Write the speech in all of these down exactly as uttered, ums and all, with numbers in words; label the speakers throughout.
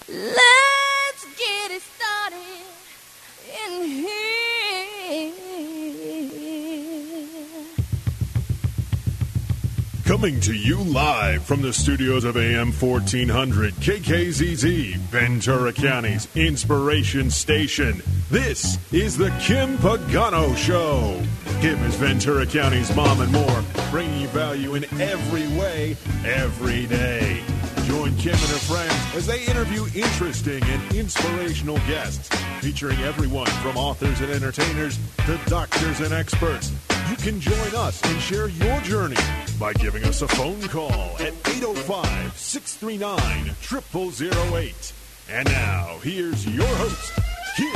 Speaker 1: Let's get it started in here.
Speaker 2: Coming to you live from the studios of A M fourteen hundred K K Z Z, Ventura County's inspiration station. This is the Kim Pagano Show. Kim is Ventura County's mom and more, bringing you value in every way, every day. Join Kim and her friends as they interview interesting and inspirational guests, featuring everyone from authors and entertainers to doctors and experts. You can join us and share your journey by giving us a phone call at eight oh five, six three nine, zero zero zero eight. And now, here's your host, Kim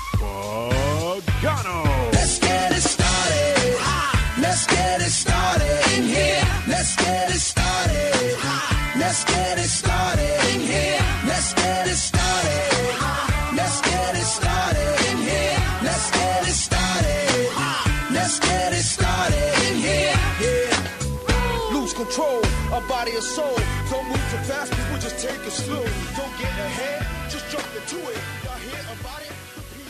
Speaker 2: Pagano.
Speaker 3: Let's get it started. Let's get it started in here. Let's get it started. Let's get it started in here. Let's get it started. Let's get it started in here. Let's get it started. Let's get it started in here. Yeah. Lose control of body and soul. Don't move too fast, people just take it slow. Don't get ahead, just jump into it. Y'all hear about it?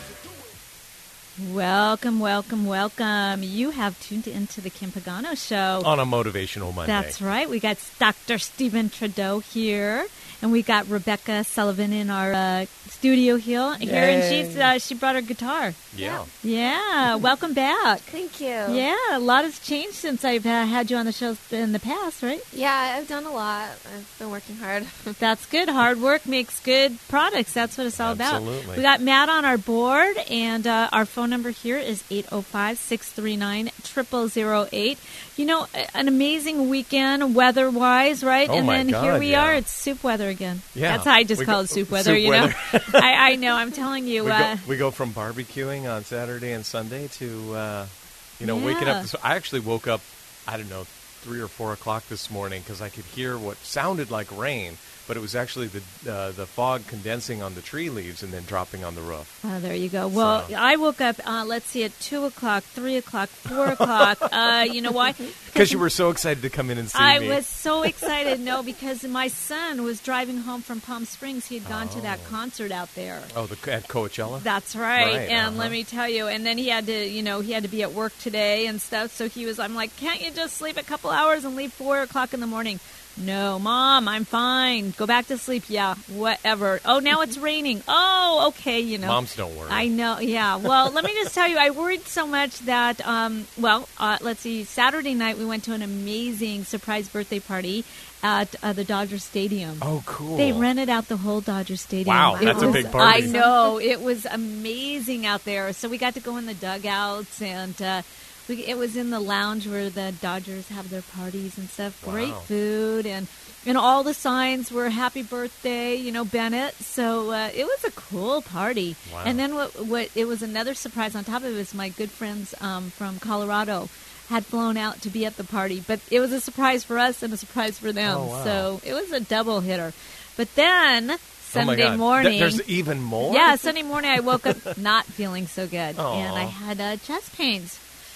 Speaker 1: Welcome, welcome, welcome. You have tuned into the Kim Pagano Show.
Speaker 4: On a Motivational Monday.
Speaker 1: That's right. We got Doctor Stephen Trudeau here, and we got Rebecca Sullivan in our uh, studio here, here and she's, uh, she brought her guitar.
Speaker 4: Yeah.
Speaker 1: Yeah. Welcome back.
Speaker 5: Thank you.
Speaker 1: Yeah, a lot has changed since I've uh, had you on the show in the past, right?
Speaker 5: Yeah, I've done a lot. I've been working hard.
Speaker 1: That's good. Hard work makes good products. That's what it's all
Speaker 4: Absolutely.
Speaker 1: about. We got Matt on our board, and uh, our phone number here is eight oh five, six three nine, zero zero zero eight. You know, an amazing weekend weather-wise, right?
Speaker 4: Oh,
Speaker 1: and
Speaker 4: my
Speaker 1: then
Speaker 4: God,
Speaker 1: here we
Speaker 4: yeah.
Speaker 1: are. It's soup weather again.
Speaker 4: Yeah.
Speaker 1: That's how I just
Speaker 4: We
Speaker 1: call
Speaker 4: go-
Speaker 1: it soup weather,
Speaker 4: soup
Speaker 1: you know?
Speaker 4: weather.
Speaker 1: I, I know. I'm telling you.
Speaker 4: We,
Speaker 1: Uh,
Speaker 4: go, we go from barbecuing on Saturday and Sunday to, uh, you know, waking
Speaker 1: Yeah.
Speaker 4: up. This, I actually woke up, I don't know, three or four o'clock this morning because I could hear what sounded like rain, but it was actually the uh, the fog condensing on the tree leaves and then dropping on the roof.
Speaker 1: Oh, there you go. Well,
Speaker 4: So-
Speaker 1: I woke up, uh, let's see, at two o'clock, three o'clock, four o'clock. Uh, you know why?
Speaker 4: Because you were so excited to come in and see
Speaker 1: I
Speaker 4: me.
Speaker 1: was so excited, no, because my son was driving home from Palm Springs. He had gone to that concert out there.
Speaker 4: Oh, the, at Coachella?
Speaker 1: That's right.
Speaker 4: Right,
Speaker 1: and
Speaker 4: uh-huh.
Speaker 1: let me tell you, and then he had to, you know, he had to be at work today and stuff. So he was, I'm like, can't you just sleep a couple hours and leave four o'clock in the morning? No, Mom, I'm fine. Go back to sleep. Yeah, whatever. Oh, now it's raining. Oh, okay, you know.
Speaker 4: Moms don't worry.
Speaker 1: I know, yeah. Well, let me just tell you, I worried so much that, um, well, uh, let's see, Saturday night we went to an amazing surprise birthday party at uh, the Dodger Stadium.
Speaker 4: Oh, cool.
Speaker 1: They rented out the whole Dodger Stadium.
Speaker 4: Wow,
Speaker 1: It
Speaker 4: that's a
Speaker 1: was-
Speaker 4: big party.
Speaker 1: I know. It was amazing out there. So we got to go in the dugouts, and uh, we, it was in the lounge where the Dodgers have their parties and stuff.
Speaker 4: Wow.
Speaker 1: Great food, and and all the signs were happy birthday, you know, Bennett. So uh, it was a cool party.
Speaker 4: Wow.
Speaker 1: And then what, what it was another surprise on top of it was my good friends um, from Colorado had flown out to be at the party. But it was a surprise for us and a surprise for them.
Speaker 4: Oh, wow.
Speaker 1: So it was a double hitter. But then
Speaker 4: Oh, my
Speaker 1: Sunday
Speaker 4: God. Th-
Speaker 1: morning.
Speaker 4: there's even more?
Speaker 1: Yeah, Sunday morning I woke up not feeling so good.
Speaker 4: Aw.
Speaker 1: And I had uh, chest pains.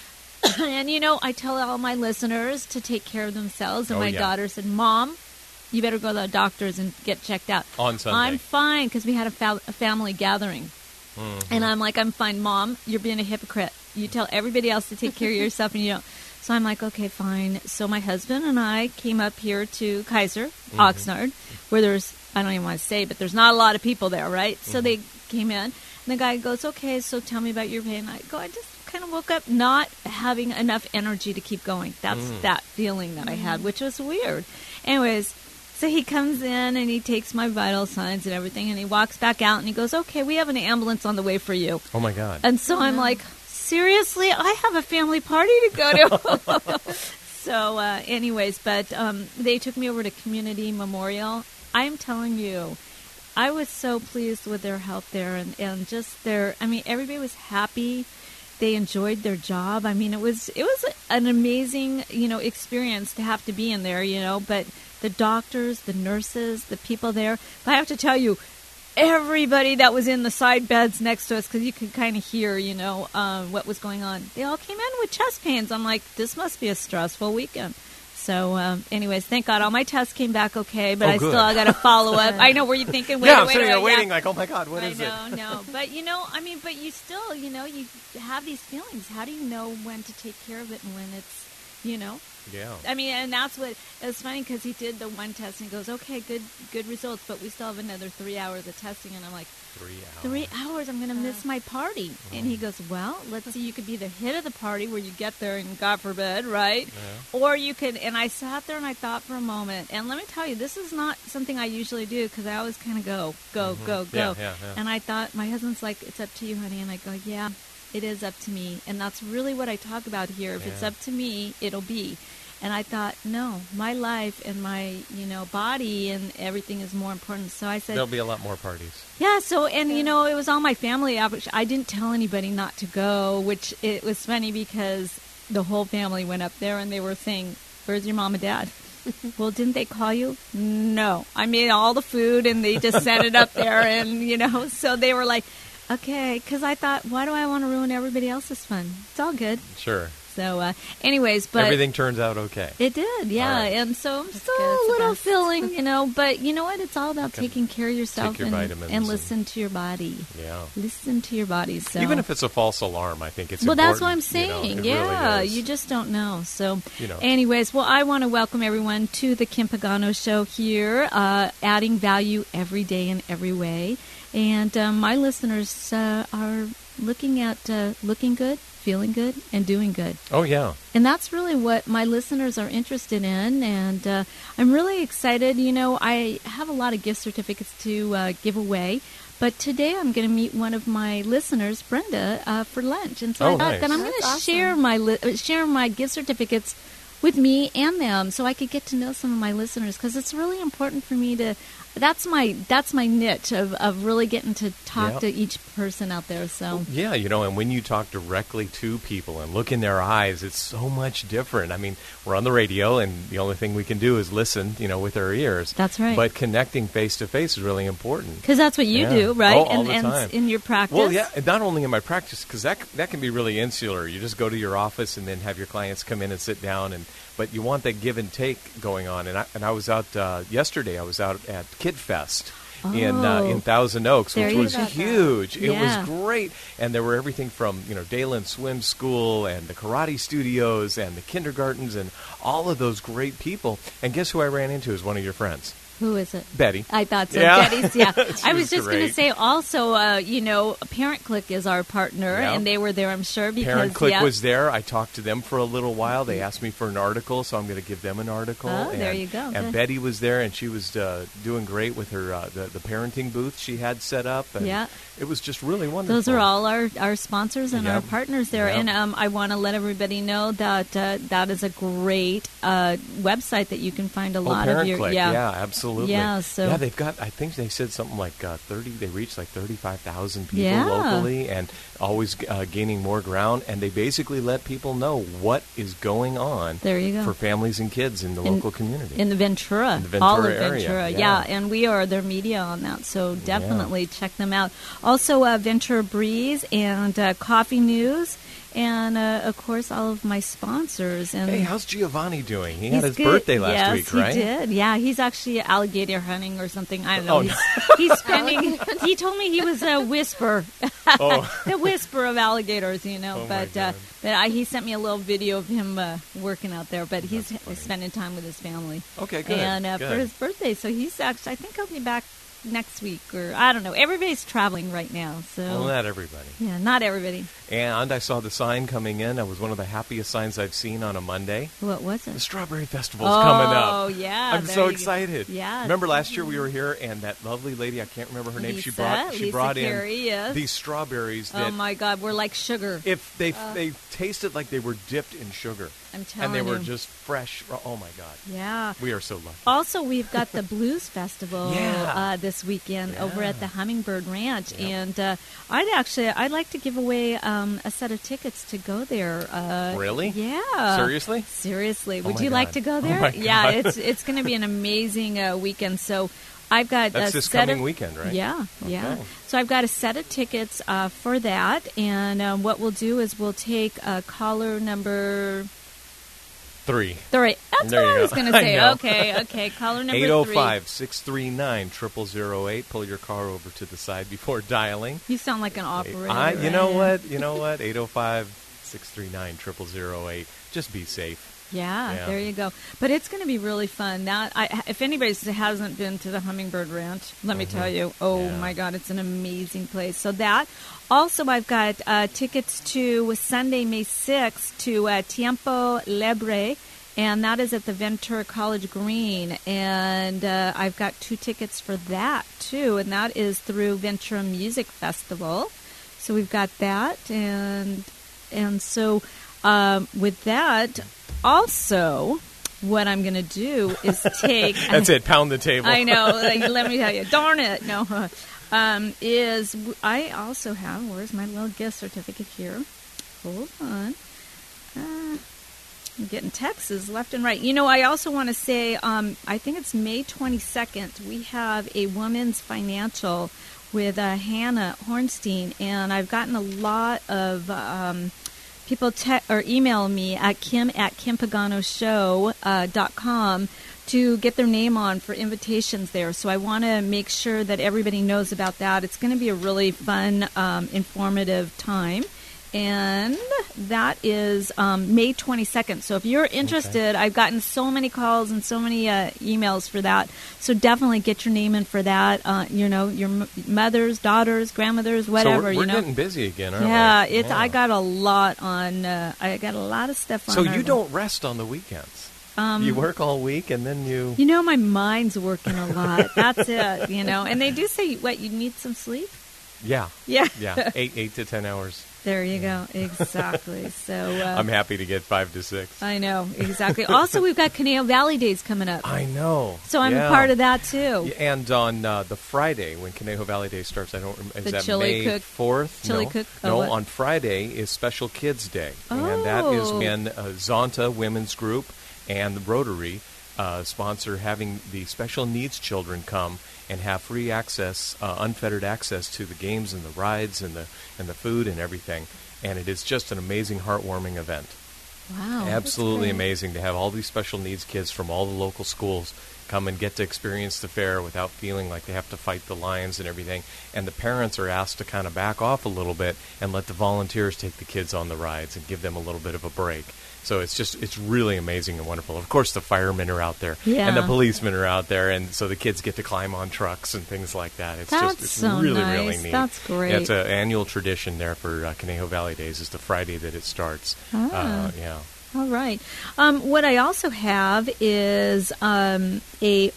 Speaker 1: And, you know, I tell all my listeners to take care of themselves. And
Speaker 4: Oh,
Speaker 1: my
Speaker 4: yeah.
Speaker 1: daughter said, Mom, you better go to the doctors and get checked out.
Speaker 4: On Sunday.
Speaker 1: I'm fine, because we had a, fa- a family gathering.
Speaker 4: Mm-hmm.
Speaker 1: And I'm like, I'm fine. Mom, you're being a hypocrite. You tell everybody else to take care of yourself, and you don't. So I'm like, okay, fine. So my husband and I came up here to Kaiser,
Speaker 4: Mm-hmm.
Speaker 1: Oxnard, where there's, I don't even want to say, but there's not a lot of people there, right? So
Speaker 4: Mm-hmm.
Speaker 1: they came in, and the guy goes, okay, so tell me about your pain. I go, I just kind of woke up not having enough energy to keep going. That's
Speaker 4: Mm.
Speaker 1: that feeling that I had, which was weird. Anyways, so he comes in and he takes my vital signs and everything, and he walks back out and he goes, okay, we have an ambulance on the way for you.
Speaker 4: Oh, my God.
Speaker 1: And so I'm like, seriously? I have a family party to go to. So uh, anyways, but um, they took me over to Community Memorial. I'm telling you, I was so pleased with their help there, and, and just their, I mean, everybody was happy. They enjoyed their job. I mean, it was it was an amazing, you know, experience to have to be in there, you know, but the doctors, the nurses, the people there, but I have to tell you, everybody that was in the side beds next to us, because you could kind of hear, you know, uh, what was going on, they all came in with chest pains. I'm like, this must be a stressful weekend. So, um, anyways, thank God all my tests came back okay, but
Speaker 4: Oh,
Speaker 1: I
Speaker 4: good.
Speaker 1: still got to follow up. I know, were you thinking, wait,
Speaker 4: yeah, I'm
Speaker 1: wait,
Speaker 4: sitting
Speaker 1: wait,
Speaker 4: there
Speaker 1: yeah.
Speaker 4: waiting like, oh, my God, what
Speaker 1: I
Speaker 4: is
Speaker 1: know,
Speaker 4: it?
Speaker 1: no. But, you know, I mean, but you still, you know, you have these feelings. How do you know when to take care of it and when it's, you know?
Speaker 4: Yeah.
Speaker 1: I mean, and that's what, it was funny because he did the one test and he goes, okay, good good results, but we still have another three hours of testing. And I'm like,
Speaker 4: Three hours.
Speaker 1: three hours, I'm going to miss my party. And he goes, well, let's see, you could be the hit of the party where you get there and God forbid, right?
Speaker 4: Yeah.
Speaker 1: Or you could, and I sat there and I thought for a moment, and let me tell you, this is not something I usually do because I always kind of go, go, go, go.
Speaker 4: Yeah, yeah, yeah.
Speaker 1: And I thought, my husband's like, it's up to you, honey. And I go, yeah, it is up to me. And that's really what I talk about here. If it's
Speaker 4: Yeah.
Speaker 1: up to me, it'll be. And I thought, no, my life and my, you know, body and everything is more important. So I said,
Speaker 4: There'll be a lot more parties.
Speaker 1: yeah, so, and, you know, it was all my family. I I didn't tell anybody not to go, which it was funny because the whole family went up there and they were saying, where's your mom and dad? Well, didn't they call you? No. I made all the food and they just set it up there and, you know, so they were like, okay, because I thought, why do I want to ruin everybody else's fun? It's all good.
Speaker 4: Sure.
Speaker 1: So, uh, anyways, but
Speaker 4: Everything turns out okay.
Speaker 1: it did, yeah.
Speaker 4: All right.
Speaker 1: And so I'm
Speaker 5: That's
Speaker 1: still
Speaker 5: good. It's
Speaker 1: a
Speaker 5: the
Speaker 1: little
Speaker 5: best.
Speaker 1: feeling, you know, but you know what? It's all about
Speaker 4: Okay.
Speaker 1: taking care of yourself
Speaker 4: Take your
Speaker 1: and,
Speaker 4: vitamins
Speaker 1: and
Speaker 4: and-
Speaker 1: listen to your body.
Speaker 4: Yeah.
Speaker 1: Listen to your body. So
Speaker 4: Even if it's a false alarm, I think it's
Speaker 1: well, that's what I'm
Speaker 4: important, you know,
Speaker 1: saying.
Speaker 4: it
Speaker 1: yeah,
Speaker 4: really is.
Speaker 1: you just don't know. So,
Speaker 4: You know.
Speaker 1: anyways, well, I want to welcome everyone to the Kim Pagano Show here, uh, adding value every day in every way. And um, my listeners uh, are looking at uh, looking good, feeling good, and doing good.
Speaker 4: Oh, yeah.
Speaker 1: And that's really what my listeners are interested in. And uh, I'm really excited. You know, I have a lot of gift certificates to uh, give away. But today I'm going to meet one of my listeners, Brenda, uh, for lunch. And so
Speaker 4: Oh,
Speaker 1: I thought
Speaker 4: nice.
Speaker 1: that I'm going
Speaker 5: That's
Speaker 1: to
Speaker 5: awesome.
Speaker 1: share my li- uh, share my gift certificates with me and them so I could get to know some of my listeners because it's really important for me to that's my that's my niche of, of really getting to talk
Speaker 4: Yeah.
Speaker 1: to each person out there. So
Speaker 4: Yeah, you know, and when you talk directly to people and look in their eyes, it's so much different. I mean, we're on the radio, and the only thing we can do is listen, you know, with our ears.
Speaker 1: That's right.
Speaker 4: But connecting face to face is really important.
Speaker 1: because that's what you
Speaker 4: Yeah.
Speaker 1: do, right?
Speaker 4: Oh, all
Speaker 1: and
Speaker 4: the
Speaker 1: and
Speaker 4: time.
Speaker 1: in your practice.
Speaker 4: Well, yeah, and not only in my practice, because that that can be really insular. You just go to your office and then have your clients come in and sit down, and but you want that give and take going on. And I and I was out uh, yesterday. I was out at Kid Fest. In uh,
Speaker 1: Oh.
Speaker 4: in Thousand Oaks,
Speaker 1: There
Speaker 4: which
Speaker 1: you
Speaker 4: was
Speaker 1: go.
Speaker 4: huge. It
Speaker 1: Yeah.
Speaker 4: was great, and there were everything from you know Dayland Swim School and the karate studios and the kindergartens and all of those great people. And guess who I ran into is one of your friends,
Speaker 1: Who is it?
Speaker 4: Betty.
Speaker 1: I thought so.
Speaker 4: Yeah.
Speaker 1: Betty's, yeah.
Speaker 4: She
Speaker 1: I was
Speaker 4: was
Speaker 1: just going to
Speaker 4: great.
Speaker 1: say also, uh, you know, Parent Click is our partner,
Speaker 4: Yeah.
Speaker 1: and they were there, I'm sure, because
Speaker 4: Parent Click
Speaker 1: yeah.
Speaker 4: was there. I talked to them for a little while. They asked me for an article, so I'm going to give them an article.
Speaker 1: Oh,
Speaker 4: and,
Speaker 1: there you go.
Speaker 4: And
Speaker 1: Good.
Speaker 4: Betty was there, and she was uh, doing great with her uh, the, the parenting booth she had set up. And
Speaker 1: Yeah.
Speaker 4: it was just really wonderful.
Speaker 1: Those are all our, our sponsors and our
Speaker 4: Yep.
Speaker 1: partners there.
Speaker 4: Yep.
Speaker 1: And um, I want to let everybody know that uh, that is a great uh, website that you can find a
Speaker 4: Oh,
Speaker 1: lot
Speaker 4: Parent
Speaker 1: of your
Speaker 4: Click.
Speaker 1: yeah.
Speaker 4: absolutely.
Speaker 1: Yeah, so-
Speaker 4: yeah, they've got. I think they said something like uh, thirty. They reached like thirty-five thousand people
Speaker 1: Yeah.
Speaker 4: locally, and always uh, gaining more ground. And they basically let people know what is going on.
Speaker 1: There you go.
Speaker 4: For families and kids in the
Speaker 1: In-
Speaker 4: local community.
Speaker 1: In the Ventura,
Speaker 4: In the
Speaker 1: all of
Speaker 4: Ventura area,
Speaker 1: Ventura,
Speaker 4: yeah.
Speaker 1: and we are their media on that, so definitely check them out. Also, uh, Ventura Breeze and uh, Coffee News, and uh, of course, all of my sponsors. And
Speaker 4: Hey, how's Giovanni doing? He
Speaker 1: he's
Speaker 4: had his
Speaker 1: good.
Speaker 4: birthday last
Speaker 1: yes,
Speaker 4: week, right?
Speaker 1: he did. Yeah, he's actually alligator hunting or something. I don't know.
Speaker 4: Oh,
Speaker 1: he's, he's spending. He told me he was a whisper,
Speaker 4: Oh.
Speaker 1: the whisper of alligators, you know.
Speaker 4: Oh, my
Speaker 1: but uh,
Speaker 4: God.
Speaker 1: but I, he sent me a little video of him uh, working out there. But he's
Speaker 4: That's funny.
Speaker 1: spending time with his family.
Speaker 4: Okay, good.
Speaker 1: And uh,
Speaker 4: good.
Speaker 1: for his birthday, so he's actually, I think he'll be back next week, or I don't know. Everybody's traveling right now, so
Speaker 4: Well, not everybody.
Speaker 1: yeah, not everybody.
Speaker 4: And I saw the sign coming in. That was one of the happiest signs I've seen on a Monday.
Speaker 1: What was
Speaker 4: The
Speaker 1: it?
Speaker 4: Strawberry Festival's
Speaker 1: Oh,
Speaker 4: coming up.
Speaker 1: yeah,
Speaker 4: I'm
Speaker 1: there
Speaker 4: so
Speaker 1: you go.
Speaker 4: excited.
Speaker 1: Yeah.
Speaker 4: Remember last year we were here and that lovely lady, I can't remember her name, she
Speaker 1: Lisa,
Speaker 4: brought she
Speaker 1: Lisa
Speaker 4: brought
Speaker 1: Carey,
Speaker 4: in
Speaker 1: yes.
Speaker 4: these strawberries
Speaker 1: Oh
Speaker 4: that
Speaker 1: my God, we're like sugar.
Speaker 4: if they they tasted like they were dipped in sugar.
Speaker 1: I'm telling
Speaker 4: And they were
Speaker 1: you.
Speaker 4: just fresh. Oh my God.
Speaker 1: Yeah.
Speaker 4: We are so lucky.
Speaker 1: Also, we've got the Blues Festival
Speaker 4: Yeah.
Speaker 1: uh, this weekend over
Speaker 4: Yeah.
Speaker 1: at the Hummingbird Ranch,
Speaker 4: Yep.
Speaker 1: and uh, I'd actually I'd like to give away um, a set of tickets to go there. Uh,
Speaker 4: Really?
Speaker 1: Yeah.
Speaker 4: Seriously?
Speaker 1: Seriously.
Speaker 4: Oh
Speaker 1: Would
Speaker 4: my
Speaker 1: you like
Speaker 4: God.
Speaker 1: to go
Speaker 4: Oh
Speaker 1: there?
Speaker 4: my
Speaker 1: Yeah,
Speaker 4: God.
Speaker 1: it's it's going to be an amazing uh, weekend. So I've got
Speaker 4: That's
Speaker 1: a
Speaker 4: this
Speaker 1: set
Speaker 4: coming
Speaker 1: of,
Speaker 4: weekend, right?
Speaker 1: Yeah, yeah.
Speaker 4: Okay.
Speaker 1: So I've got a set of tickets uh, for that, and um, what we'll do is we'll take uh, caller number Three. Three. That's
Speaker 4: There
Speaker 1: what
Speaker 4: you
Speaker 1: I was
Speaker 4: go.
Speaker 1: going to
Speaker 4: I
Speaker 1: say.
Speaker 4: know.
Speaker 1: Okay, okay. Caller number
Speaker 4: eight oh
Speaker 1: three.
Speaker 4: five, six three nine, zero zero zero eight. Pull your car over to the side before dialing.
Speaker 1: You sound like an operator.
Speaker 4: I, you
Speaker 1: right?
Speaker 4: know what? You know what? eight oh five, six three nine, zero zero zero eight. Just be safe.
Speaker 1: Yeah,
Speaker 4: Yeah.
Speaker 1: there you go. But it's going to be really fun. That I, if anybody hasn't been to the Hummingbird Ranch, let me tell you, oh
Speaker 4: Yeah.
Speaker 1: my God, it's an amazing place. So that. Also, I've got uh, tickets to Sunday, May sixth, to uh, Tiempo Libre, and that is at the Ventura College Green. And uh, I've got two tickets for that, too, and that is through Ventura Music Festival. So we've got that, and and so um, with that, also, what I'm going to do is take...
Speaker 4: That's it. Pound the table.
Speaker 1: I know. Like, let me tell you. Darn it. No. Um, is I also have, where's my little gift certificate here? Hold on. Uh, I'm getting texts left and right. You know, I also want to say, um, I think it's May twenty-second, we have a woman's financial with uh, Hannah Hornstein, and I've gotten a lot of... Um, People te- or email me at kim at kim pagano show dot com to get their name on for invitations there. So I want to make sure that everybody knows about that. It's going to be a really fun, um, informative time. And that is um, May twenty-second. So if you're interested, okay. I've gotten so many calls and so many uh, emails for that. So definitely get your name in for that. Uh, you know, your m- mothers, daughters, grandmothers, whatever.
Speaker 4: So we're, we're
Speaker 1: you know,
Speaker 4: getting busy again, aren't
Speaker 1: yeah,
Speaker 4: we?
Speaker 1: It's,
Speaker 4: Yeah,
Speaker 1: I got a lot on. Uh, I got a lot of stuff on.
Speaker 4: So
Speaker 1: our-
Speaker 4: you don't rest on the weekends.
Speaker 1: Um,
Speaker 4: you work all week and then you.
Speaker 1: You know, my mind's working a lot. That's it. You know, and they do say, "What, you need some sleep?"
Speaker 4: Yeah.
Speaker 1: Yeah.
Speaker 4: Yeah. Eight, eight to ten hours.
Speaker 1: There you go. Exactly. So uh,
Speaker 4: I'm happy to get five to six.
Speaker 1: I know exactly. Also, we've got Conejo Valley Days coming up.
Speaker 4: I know.
Speaker 1: So I'm
Speaker 4: yeah.
Speaker 1: a part of that too.
Speaker 4: Yeah, and on uh, the Friday when Conejo Valley Day starts, I don't remember. Is
Speaker 1: The
Speaker 4: that
Speaker 1: chili
Speaker 4: May
Speaker 1: cook-
Speaker 4: fourth?
Speaker 1: chili
Speaker 4: no.
Speaker 1: cook- oh,
Speaker 4: No,
Speaker 1: what?
Speaker 4: on Friday is Special Kids Day, and that has
Speaker 1: Oh.
Speaker 4: been uh, Zonta Women's Group and the Rotary uh, sponsor having the special needs children come and have free access, uh, unfettered access to the games and the rides and the and the food and everything. And it is just an amazing, heartwarming event.
Speaker 1: Wow.
Speaker 4: Absolutely
Speaker 1: that's great.
Speaker 4: amazing to have all these special needs kids from all the local schools come and get to experience the fair without feeling like they have to fight the lines and everything. And the parents are asked to kind of back off a little bit and let the volunteers take the kids on the rides and give them a little bit of a break. So it's just, it's really amazing and wonderful. Of course, the firemen are out there,
Speaker 1: Yeah.
Speaker 4: and the policemen are out there, and so the kids get to climb on trucks and things like that. It's
Speaker 1: That's
Speaker 4: just, it's
Speaker 1: so
Speaker 4: really,
Speaker 1: nice.
Speaker 4: really neat.
Speaker 1: That's great.
Speaker 4: Yeah, it's an annual tradition there for uh, Conejo Valley Days. Is the Friday that it starts.
Speaker 1: Ah.
Speaker 4: Uh, yeah.
Speaker 1: All right. Um, what I also have is um, a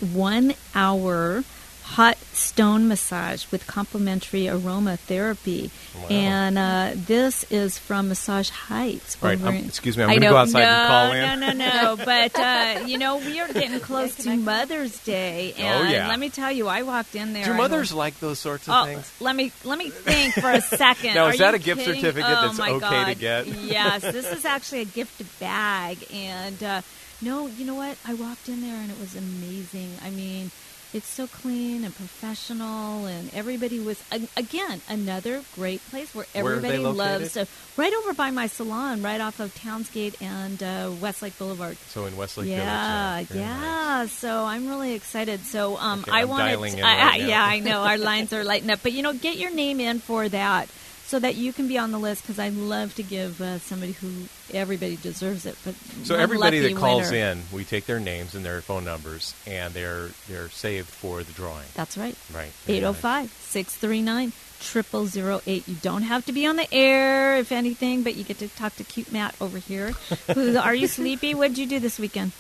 Speaker 1: one-hour hot stone massage with complimentary aromatherapy.
Speaker 4: Wow.
Speaker 1: And uh, this is from Massage Heights.
Speaker 4: All right,
Speaker 1: over
Speaker 4: um,
Speaker 1: in-
Speaker 4: excuse me, I'm
Speaker 1: I
Speaker 4: going to
Speaker 1: know.
Speaker 4: go outside
Speaker 1: no,
Speaker 4: and call in.
Speaker 1: No, no, no. But, uh, you know, we are getting close to Mother's Day. And
Speaker 4: Oh, yeah.
Speaker 1: let me tell you, I walked in there.
Speaker 4: Do
Speaker 1: and
Speaker 4: mothers
Speaker 1: was-
Speaker 4: like those sorts of
Speaker 1: Oh,
Speaker 4: things?
Speaker 1: let me let me think for a second.
Speaker 4: Now,
Speaker 1: Are
Speaker 4: is that
Speaker 1: you
Speaker 4: a gift
Speaker 1: kidding?
Speaker 4: certificate
Speaker 1: Oh,
Speaker 4: that's
Speaker 1: my
Speaker 4: okay
Speaker 1: God.
Speaker 4: to get?
Speaker 1: Yes, this is actually a gift bag, and uh, no, you know what? I walked in there and it was amazing. I mean, it's so clean and professional, and everybody was a- again another great place where
Speaker 4: Where are they
Speaker 1: everybody loves.
Speaker 4: located?
Speaker 1: So right over by my salon, right off of Townsgate and uh, Westlake Boulevard.
Speaker 4: So in Westlake
Speaker 1: Yeah,
Speaker 4: Village. Very
Speaker 1: yeah.
Speaker 4: nice.
Speaker 1: So I'm really excited. So um,
Speaker 4: Okay,
Speaker 1: I
Speaker 4: I'm
Speaker 1: wanted,
Speaker 4: dialing in
Speaker 1: I,
Speaker 4: right
Speaker 1: I-
Speaker 4: now.
Speaker 1: yeah, I know our lines are lighting up, but you know, get your name in for that so that you can be on the list because I love to give uh, somebody who everybody deserves it. But
Speaker 4: So
Speaker 1: one
Speaker 4: everybody
Speaker 1: lucky
Speaker 4: that calls
Speaker 1: winner.
Speaker 4: in, we take their names and their phone numbers, and they're they're saved for the drawing.
Speaker 1: That's right.
Speaker 4: Right. Very
Speaker 1: eight oh five, six three nine, zero zero zero eight. You don't have to be on the air, if anything, but you get to talk to cute Matt over here. Who, are you sleepy? What did you do this weekend?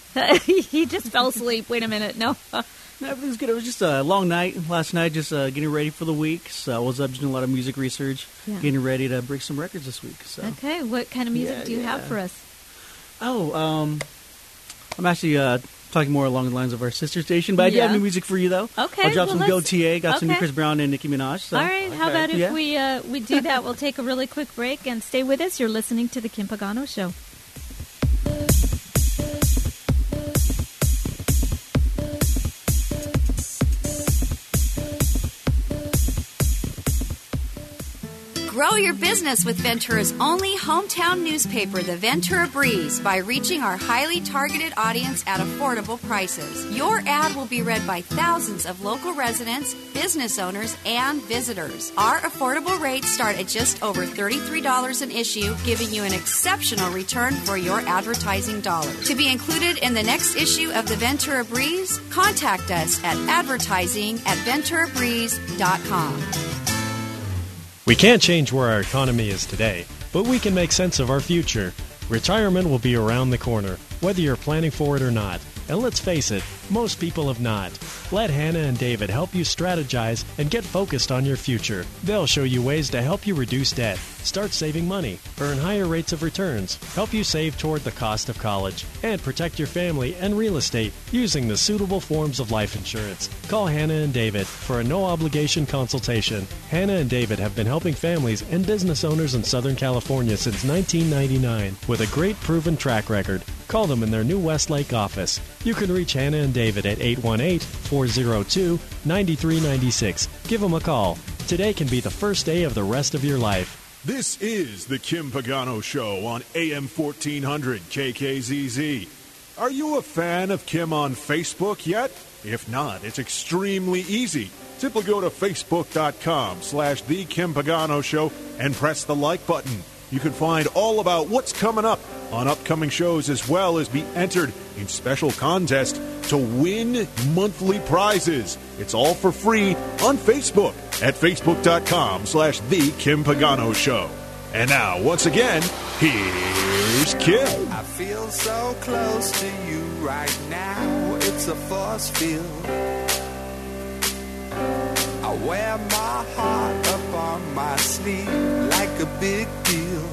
Speaker 1: He just fell asleep. Wait a minute. No.
Speaker 6: No, everything's good. It was just a long night last night, just uh, getting ready for the week. So I was up just doing a lot of music research,
Speaker 1: Yeah.
Speaker 6: getting ready to break some records this week. So
Speaker 1: Okay. What kind of music
Speaker 6: Yeah,
Speaker 1: do you have
Speaker 6: yeah.
Speaker 1: for us?
Speaker 6: oh, um, I'm actually uh, talking more along the lines of our sister station, but I do
Speaker 1: Yeah.
Speaker 6: have new music for you though.
Speaker 1: Okay,
Speaker 6: I'll drop
Speaker 1: well,
Speaker 6: some
Speaker 1: let's-
Speaker 6: Go T A, got some new
Speaker 1: okay.
Speaker 6: Chris Brown and Nicki Minaj. So.
Speaker 1: All right. How
Speaker 4: Okay.
Speaker 1: about if
Speaker 6: Yeah.
Speaker 1: we uh, we do that? We'll take a really quick break and stay with us. You're listening to the Kim Pagano Show.
Speaker 7: Grow your business with Ventura's only hometown newspaper, the Ventura Breeze, by reaching our highly targeted audience at affordable prices. Your ad will be read by thousands of local residents, business owners, and visitors. Our affordable rates start at just over thirty-three dollars an issue, giving you an exceptional return for your advertising dollars. To be included in the next issue of the Ventura Breeze, contact us at advertising at ventura breeze dot com.
Speaker 8: We can't change where our economy is today, but we can make sense of our future. Retirement will be around the corner, whether you're planning for it or not. And let's face it, most people have not. Let Hannah and David help you strategize and get focused on your future. They'll show you ways to help you reduce debt, start saving money, earn higher rates of returns, help you save toward the cost of college, and protect your family and real estate using the suitable forms of life insurance. Call Hannah and David for a no-obligation consultation. Hannah and David have been helping families and business owners in Southern California since nineteen ninety-nine with a great proven track record. Call them in their new Westlake office. You can reach Hannah and David at eight one eight, four oh two, nine three nine six. Give them a call. Today can be the first day of the rest of your life.
Speaker 2: This is the Kim Pagano Show on A M fourteen hundred K K Z Z. Are you a fan of Kim on Facebook yet? If not, it's extremely easy. Simply go to facebook.com slash The Kim Pagano Show and press the like button. You can find all about what's coming up on upcoming shows, as well as be entered in special contests to win monthly prizes. It's all for free on Facebook at facebook.com slash The Kim Pagano Show. And now, once again, here's Kim.
Speaker 3: I feel so close to you right now. It's a force field. I wear my heart up on my sleeve like a big deal.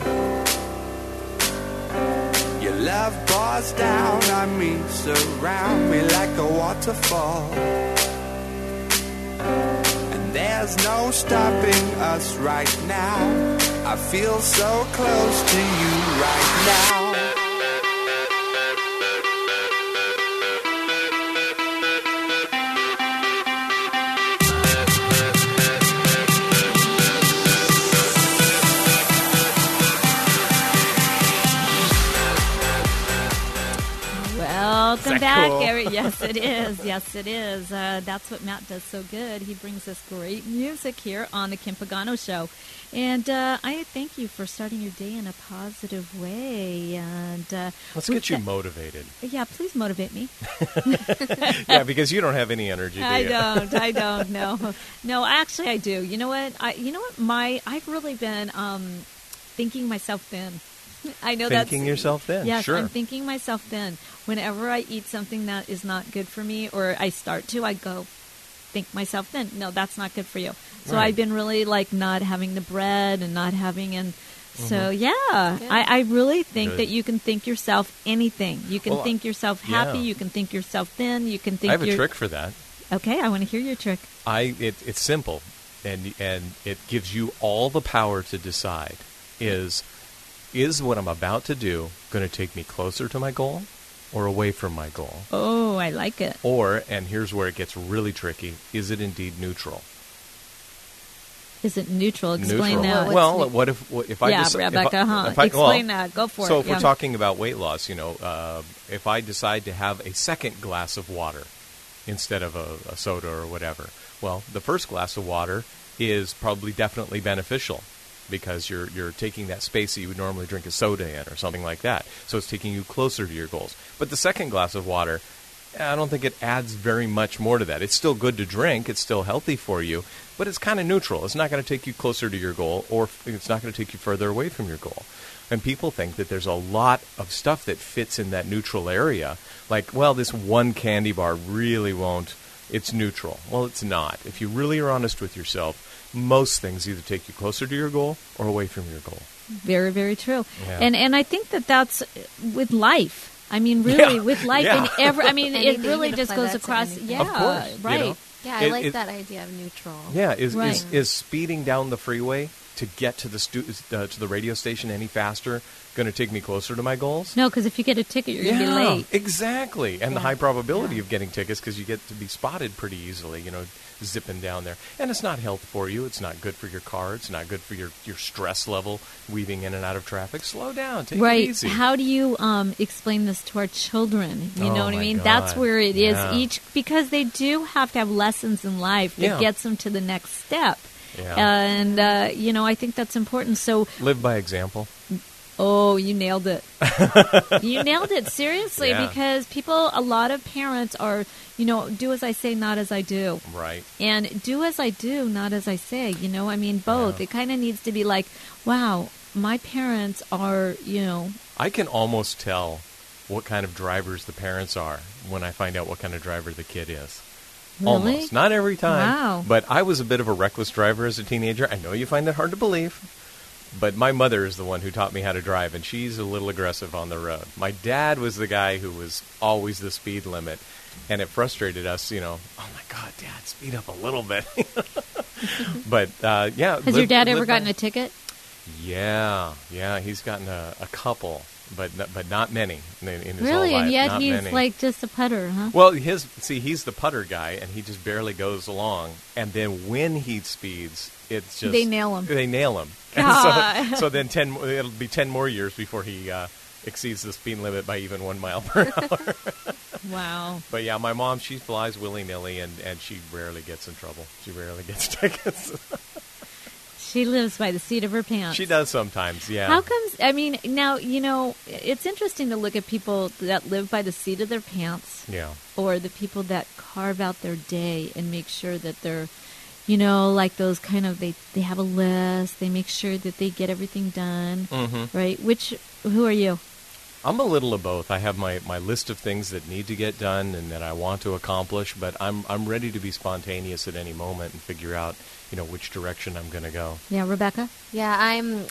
Speaker 3: Your love pours down on me, surround me like a waterfall. And there's no stopping us right now. I feel so close to you right now.
Speaker 1: Welcome
Speaker 4: Is that
Speaker 1: back,
Speaker 4: cool?
Speaker 1: Gary. Yes, it is. Yes, it is. Uh, that's what Matt does so good. He brings us great music here on the Kim Pagano Show. And uh, I thank you for starting your day in a positive way. And uh,
Speaker 4: Let's
Speaker 1: we've
Speaker 4: get you
Speaker 1: got-
Speaker 4: motivated.
Speaker 1: Yeah, please motivate me.
Speaker 4: Yeah, because you don't have any energy, do
Speaker 1: I
Speaker 4: you?
Speaker 1: don't. I don't. No, no. Actually, I do. You know what? I. You know what? My. I've really been um, thinking myself thin. I know that's
Speaker 4: Thinking yourself thin,
Speaker 1: Yes,
Speaker 4: sure.
Speaker 1: I'm thinking myself thin. Whenever I eat something that is not good for me, or I start to, I go think myself thin. No, that's not good for you. So
Speaker 4: Right.
Speaker 1: I've been really like not having the bread and not having and. So
Speaker 4: Mm-hmm.
Speaker 1: yeah,
Speaker 5: Good.
Speaker 1: I, I really think
Speaker 4: Good.
Speaker 1: that you can think yourself anything. You can
Speaker 4: Well,
Speaker 1: think yourself happy.
Speaker 4: yeah.
Speaker 1: You can think yourself thin. You can think
Speaker 4: I have a
Speaker 1: you're
Speaker 4: trick for that.
Speaker 1: okay. I want to hear your trick.
Speaker 4: I it, it's simple, and and it gives you all the power to decide. Is is what I'm about to do going to take me closer to my goal, or away from my goal?
Speaker 1: Oh, I like it.
Speaker 4: Or, and here's where it gets really tricky: is it indeed neutral?
Speaker 1: Is it neutral? Explain
Speaker 4: neutral.
Speaker 1: that.
Speaker 4: Well, what if what if I
Speaker 1: yeah,
Speaker 4: deci- if
Speaker 1: Rebecca,
Speaker 4: I-
Speaker 1: huh?
Speaker 4: if I-
Speaker 1: Explain
Speaker 4: well,
Speaker 1: that. Go for
Speaker 4: so
Speaker 1: it.
Speaker 4: if
Speaker 1: yeah.
Speaker 4: we're talking about weight loss, you know, uh, if I decide to have a second glass of water instead of a, a soda or whatever, well, the first glass of water is probably definitely beneficial because you're you're taking that space that you would normally drink a soda in or something like that. So it's taking you closer to your goals. But the second glass of water, I don't think it adds very much more to that. It's still good to drink. It's still healthy for you, but it's kind of neutral. It's not going to take you closer to your goal, or it's not going to take you further away from your goal. And people think that there's a lot of stuff that fits in that neutral area. Like, well, this one candy bar really won't. It's neutral. Well, it's not. If you really are honest with yourself, most things either take you closer to your goal or away from your goal.
Speaker 1: Very, very true.
Speaker 4: Yeah.
Speaker 1: And and I think that that's with life. I mean, really,
Speaker 4: Yeah.
Speaker 1: with life
Speaker 4: Yeah.
Speaker 1: and every. I mean, it
Speaker 5: Anything, you
Speaker 1: really
Speaker 5: can
Speaker 1: just
Speaker 5: apply
Speaker 1: goes
Speaker 5: that to
Speaker 1: across.
Speaker 5: anything.
Speaker 1: Yeah,
Speaker 4: Of course, you
Speaker 1: right.
Speaker 4: know.
Speaker 5: Yeah, I
Speaker 4: It-
Speaker 5: like
Speaker 4: it-
Speaker 5: that idea of neutral.
Speaker 4: Yeah, is, is
Speaker 1: Right.
Speaker 4: is speeding down the freeway to get to the stu- uh, to the radio station any faster going to take me closer to my goals?
Speaker 1: No, because if you get a ticket, you're going to be
Speaker 4: Yeah,
Speaker 1: late.
Speaker 4: exactly. And the
Speaker 1: Yeah.
Speaker 4: high probability
Speaker 1: Yeah.
Speaker 4: of getting tickets because you get to be spotted pretty easily, you know, zipping down there. And it's not health for you. It's not good for your car. It's not good for your, your stress level, weaving in and out of traffic. Slow down. Take
Speaker 1: Right.
Speaker 4: it easy.
Speaker 1: How do you um, explain this to our children? You
Speaker 4: Oh,
Speaker 1: know what I
Speaker 4: my
Speaker 1: mean?
Speaker 4: God.
Speaker 1: That's where it is
Speaker 4: Yeah.
Speaker 1: each, because they do have to have lessons in life that
Speaker 4: Yeah.
Speaker 1: gets them to the next step.
Speaker 4: Yeah.
Speaker 1: And, uh, you know, I think that's important. So,
Speaker 4: Live by example.
Speaker 1: oh, you nailed it. You nailed it, seriously,
Speaker 4: Yeah.
Speaker 1: because people, a lot of parents are, you know, do as I say, not as I do.
Speaker 4: Right.
Speaker 1: And do as I do, not as I say. You know, I mean, both.
Speaker 4: Yeah.
Speaker 1: It kind of needs to be like, wow, my parents are, you know,
Speaker 4: I can almost tell what kind of drivers the parents are when I find out what kind of driver the kid is.
Speaker 1: Really?
Speaker 4: Almost. Not every time.
Speaker 1: Wow.
Speaker 4: But I was a bit of a reckless driver as a teenager. I know you find that hard to believe. But my mother is the one who taught me how to drive, and she's a little aggressive on the road. My dad was the guy who was always the speed limit, and it frustrated us, you know, oh, my God, Dad, speed up a little bit. But, uh, yeah.
Speaker 1: has
Speaker 4: live-
Speaker 1: your dad
Speaker 4: live
Speaker 1: ever
Speaker 4: by-
Speaker 1: gotten a ticket?
Speaker 4: Yeah, yeah, he's gotten a, a couple, but n- but not many in, in his
Speaker 1: Really?
Speaker 4: whole life.
Speaker 1: And yet
Speaker 4: Not
Speaker 1: he's
Speaker 4: many.
Speaker 1: like just a putter, huh?
Speaker 4: Well, his see, he's the putter guy, and he just barely goes along. And then when he speeds, it's just
Speaker 1: They nail him.
Speaker 4: They nail him.
Speaker 1: God.
Speaker 4: And so, so then ten, mo- it'll be ten more years before he uh, exceeds the speed limit by even one mile per hour.
Speaker 1: Wow.
Speaker 4: But yeah, my mom, she flies willy nilly, and and she rarely gets in trouble. She rarely gets tickets.
Speaker 1: She lives by the seat of her pants.
Speaker 4: She does sometimes. Yeah.
Speaker 1: How comes, I mean, now, you know, it's interesting to look at people that live by the seat of their pants,
Speaker 4: Yeah.
Speaker 1: or the people that carve out their day and make sure that they're, you know, like those kind of, they, they have a list, they make sure that they get everything done,
Speaker 4: Mm-hmm.
Speaker 1: right? Which, who are you?
Speaker 4: I'm a little of both. I have my, my list of things that need to get done and that I want to accomplish, but I'm I'm ready to be spontaneous at any moment and figure out, you know, which direction I'm going to go.
Speaker 1: Yeah, Rebecca?
Speaker 5: Yeah, I'm.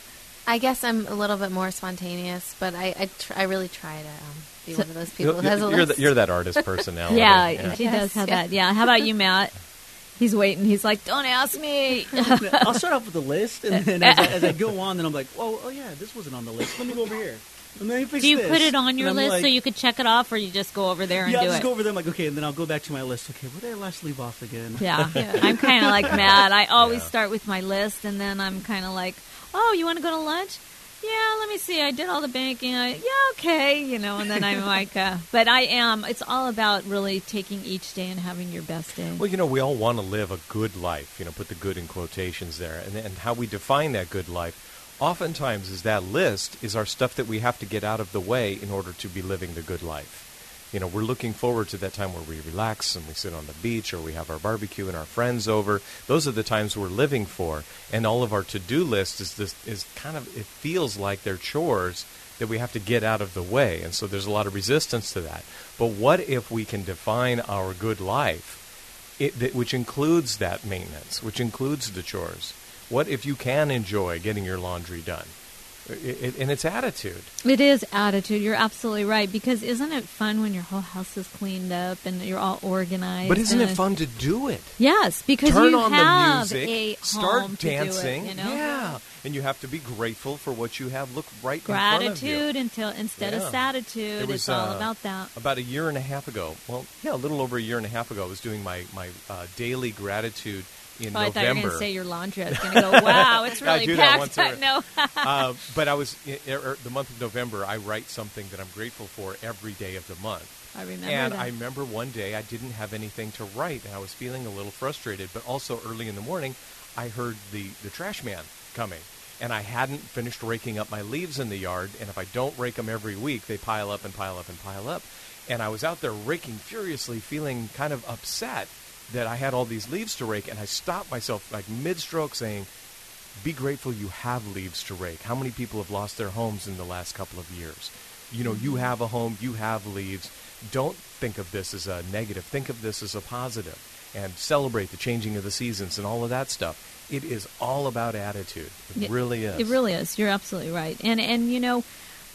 Speaker 5: I guess I'm a little bit more spontaneous, but I I, tr- I really try to um, be
Speaker 1: So-
Speaker 5: one of those people
Speaker 4: You're,
Speaker 5: who has a
Speaker 4: you're,
Speaker 5: list.
Speaker 4: the, you're that artist personality.
Speaker 1: Yeah, she
Speaker 5: Yes,
Speaker 1: does have
Speaker 5: yeah.
Speaker 1: that. Yeah. How about you, Matt? He's waiting. He's like, don't ask me.
Speaker 6: I'll start off with the list, and then as I, as I go on, then I'm like, oh, oh yeah, this wasn't on the list. Let me go over here. And let me fix
Speaker 1: Do you
Speaker 6: this.
Speaker 1: put it on your
Speaker 6: And I'm
Speaker 1: list
Speaker 6: like,
Speaker 1: so you could check it off, or you just go over there and
Speaker 6: yeah, I'll
Speaker 1: do
Speaker 6: just
Speaker 1: it?
Speaker 6: go over there. I'm like, okay, and then I'll go back to my list. Okay, what did I last leave off again?
Speaker 1: Yeah, I'm kind of like Matt. I always
Speaker 4: Yeah.
Speaker 1: start with my list, and then I'm kind of like, oh, you want to go to lunch? Yeah, let me see. I did all the banking. I, yeah, okay. You know, and then I'm like, uh, but I am. It's all about really taking each day and having your best day.
Speaker 4: Well, you know, we all want to live a good life, you know, put the good in quotations there. And, and how we define that good life oftentimes is that list is our stuff that we have to get out of the way in order to be living the good life. You know, we're looking forward to that time where we relax and we sit on the beach or we have our barbecue and our friends over. Those are the times we're living for. And all of our to-do list is this is kind of, it feels like they're chores that we have to get out of the way. And so there's a lot of resistance to that. But what if we can define our good life, it, that, which includes that maintenance, which includes the chores? What if you can enjoy getting your laundry done? It, it, and it's attitude.
Speaker 1: It is attitude. You're absolutely right. Because isn't it fun when your whole house is cleaned up and you're all organized?
Speaker 4: But isn't
Speaker 1: and
Speaker 4: it fun to do it?
Speaker 1: Yes, because
Speaker 4: Turn
Speaker 1: you
Speaker 4: on
Speaker 1: have
Speaker 4: the music,
Speaker 1: a
Speaker 4: start
Speaker 1: home to do it,
Speaker 4: dancing.
Speaker 1: you know?
Speaker 4: Yeah, and you have to be grateful for what you have. Look right in front of you.
Speaker 1: Gratitude until instead
Speaker 4: Yeah.
Speaker 1: of satitude.
Speaker 4: It was,
Speaker 1: It's all
Speaker 4: uh,
Speaker 1: about that.
Speaker 4: About a year and a half ago, well, yeah, a little over a year and a half ago, I was doing my, my uh, daily gratitude in
Speaker 1: Oh, I thought you were
Speaker 4: November.
Speaker 1: going to say your laundry. I was going to go, wow, it's
Speaker 4: I
Speaker 1: really
Speaker 4: do that
Speaker 1: packed.
Speaker 4: once a-
Speaker 1: no.
Speaker 4: uh, but I was, i- er, the month of November, I write something that I'm grateful for every day of the month.
Speaker 1: I remember
Speaker 4: And
Speaker 1: that.
Speaker 4: I remember one day I didn't have anything to write, and I was feeling a little frustrated. But also early in the morning, I heard the, the trash man coming. And I hadn't finished raking up my leaves in the yard, and if I don't rake them every week, they pile up and pile up and pile up. And I was out there raking furiously, feeling kind of upset that I had all these leaves to rake, and I stopped myself like mid-stroke saying, be grateful you have leaves to rake. How many people have lost their homes in the last couple of years? You know, you have a home, you have leaves. Don't think of this as a negative. Think of this as a positive, and celebrate the changing of the seasons and all of that stuff. It is all about attitude. It
Speaker 1: Yeah,
Speaker 4: really is.
Speaker 1: It really is. You're absolutely right. And, and you know,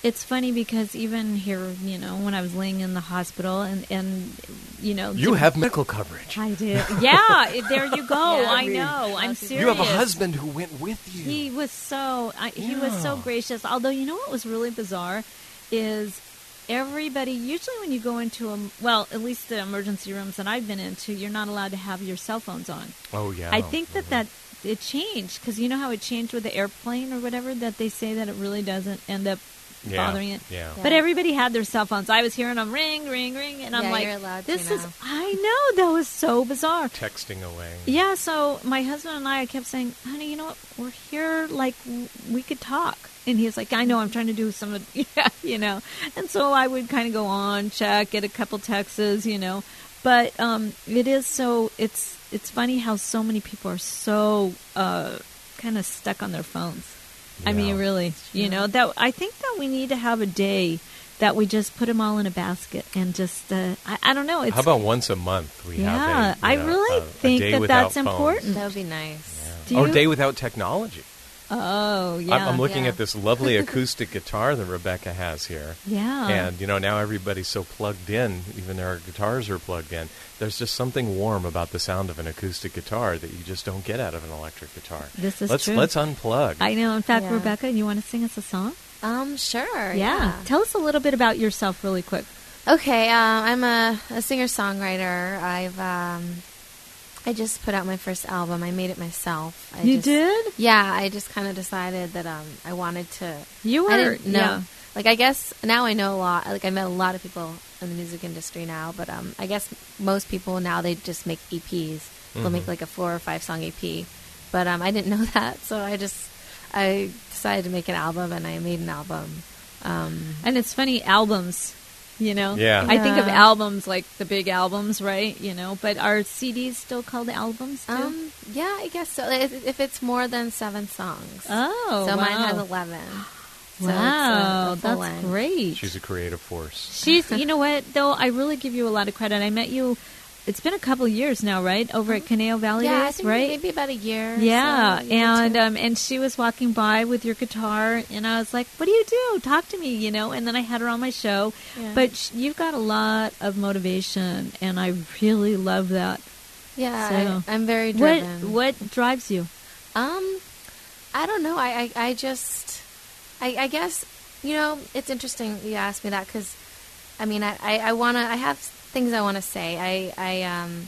Speaker 1: it's funny because even here, you know, when I was laying in the hospital and, and you know.
Speaker 4: You have medical coverage.
Speaker 1: I do. Yeah, it- there you go.
Speaker 5: Yeah,
Speaker 1: I know. I'm serious.
Speaker 4: You have a husband who went with you.
Speaker 1: He was so I, he was so
Speaker 4: Yeah.
Speaker 1: gracious. Although you know what was really bizarre is everybody usually when you go into a well, at least the emergency rooms that I've been into, you're not allowed to have your cell phones on.
Speaker 4: Oh, yeah.
Speaker 1: I think that that it changed because you know how it changed with the airplane or whatever that they say that it really doesn't end up
Speaker 4: Yeah,
Speaker 1: bothering it.
Speaker 4: yeah.
Speaker 1: But everybody had their cell phones. I was hearing them ring, ring, ring, and I'm
Speaker 5: Yeah,
Speaker 1: like,
Speaker 5: you're allowed to
Speaker 1: "This is."
Speaker 5: now.
Speaker 1: I know that was so bizarre.
Speaker 4: Texting away.
Speaker 1: Yeah, so my husband and I, I kept saying, honey, you know what? We're here, like, w- we could talk. And he's like, I know, I'm trying to do some, of- yeah, you know. And so I would kind of go on, check, get a couple texts, you know. But um, it is so, it's it's funny how so many people are so uh, kind of stuck on their phones. I mean,
Speaker 4: Yeah.
Speaker 1: really, you know, that I think that we need to have a day that we just put them all in a basket and just, uh, I, I don't know. It's,
Speaker 4: How about once a month we
Speaker 1: yeah,
Speaker 4: have a,
Speaker 1: I
Speaker 4: you know,
Speaker 1: really
Speaker 4: a- a
Speaker 1: think
Speaker 4: day
Speaker 1: that
Speaker 4: without
Speaker 1: that's
Speaker 4: phones.
Speaker 1: important.
Speaker 5: That would be nice.
Speaker 1: Do
Speaker 4: Or
Speaker 1: you?
Speaker 4: day without technology.
Speaker 1: Oh, yeah.
Speaker 4: I'm, I'm looking
Speaker 5: Yeah.
Speaker 4: at this lovely acoustic guitar that Rebecca has here.
Speaker 1: Yeah.
Speaker 4: And, you know, now everybody's so plugged in, even our guitars are plugged in. There's just something warm about the sound of an acoustic guitar that you just don't get out of an electric guitar.
Speaker 1: This is
Speaker 4: let's,
Speaker 1: true.
Speaker 4: Let's unplug.
Speaker 1: I know. In fact,
Speaker 5: Yeah.
Speaker 1: Rebecca, you want to sing us a song?
Speaker 5: Um, sure. Yeah.
Speaker 1: Tell us a little bit about yourself really quick.
Speaker 5: Okay. Uh, I'm a, a singer songwriter. I've um, I just put out my first album. I made it myself. I
Speaker 1: You
Speaker 5: just,
Speaker 1: did?
Speaker 5: Yeah. I just kind of decided that um, I wanted to.
Speaker 1: You
Speaker 5: I
Speaker 1: were,
Speaker 5: didn't know.
Speaker 1: yeah.
Speaker 5: Like I guess now I know a lot. Like I met a lot of people in the music industry now, but um, I guess most people now they just make E Ps. They'll
Speaker 4: Mhm.
Speaker 5: make like a four or five song E P, but um, I didn't know that, so I just I decided to make an album, and I made an album. Um,
Speaker 1: And it's funny, albums, you know?
Speaker 4: Yeah.
Speaker 1: I think of
Speaker 5: Yeah.
Speaker 1: albums like the big albums, right? You know, but are C Ds still called albums too?
Speaker 5: um, yeah, I guess so. If, if it's more than seven songs,
Speaker 1: oh,
Speaker 5: so
Speaker 1: wow.
Speaker 5: mine has eleven. So it's a-
Speaker 1: Wow,
Speaker 5: a full
Speaker 1: that's
Speaker 5: length.
Speaker 1: great.
Speaker 4: She's a creative force.
Speaker 1: She's, you know what, though, I really give you a lot of credit. I met you, it's been a couple of years now, right? Over at Caneo Valley
Speaker 5: Yeah, I
Speaker 1: Days,
Speaker 5: think
Speaker 1: right?
Speaker 5: maybe about a year. or
Speaker 1: Yeah,
Speaker 5: so, a year or
Speaker 1: and
Speaker 5: two.
Speaker 1: um, and she was walking by with your guitar, and I was like, "What do you do? Talk to me," you know. And then I had her on my show.
Speaker 5: Yeah.
Speaker 1: But sh- you've got a lot of motivation, and I really love that.
Speaker 5: yeah,
Speaker 1: so-
Speaker 5: I, I'm very
Speaker 1: What
Speaker 5: driven.
Speaker 1: what drives you?
Speaker 5: Um, I don't know. I, I, I just, I, I guess, you know, it's interesting you asked me that because, I mean, I, I, I want to, I have things I want to say. I, I, um,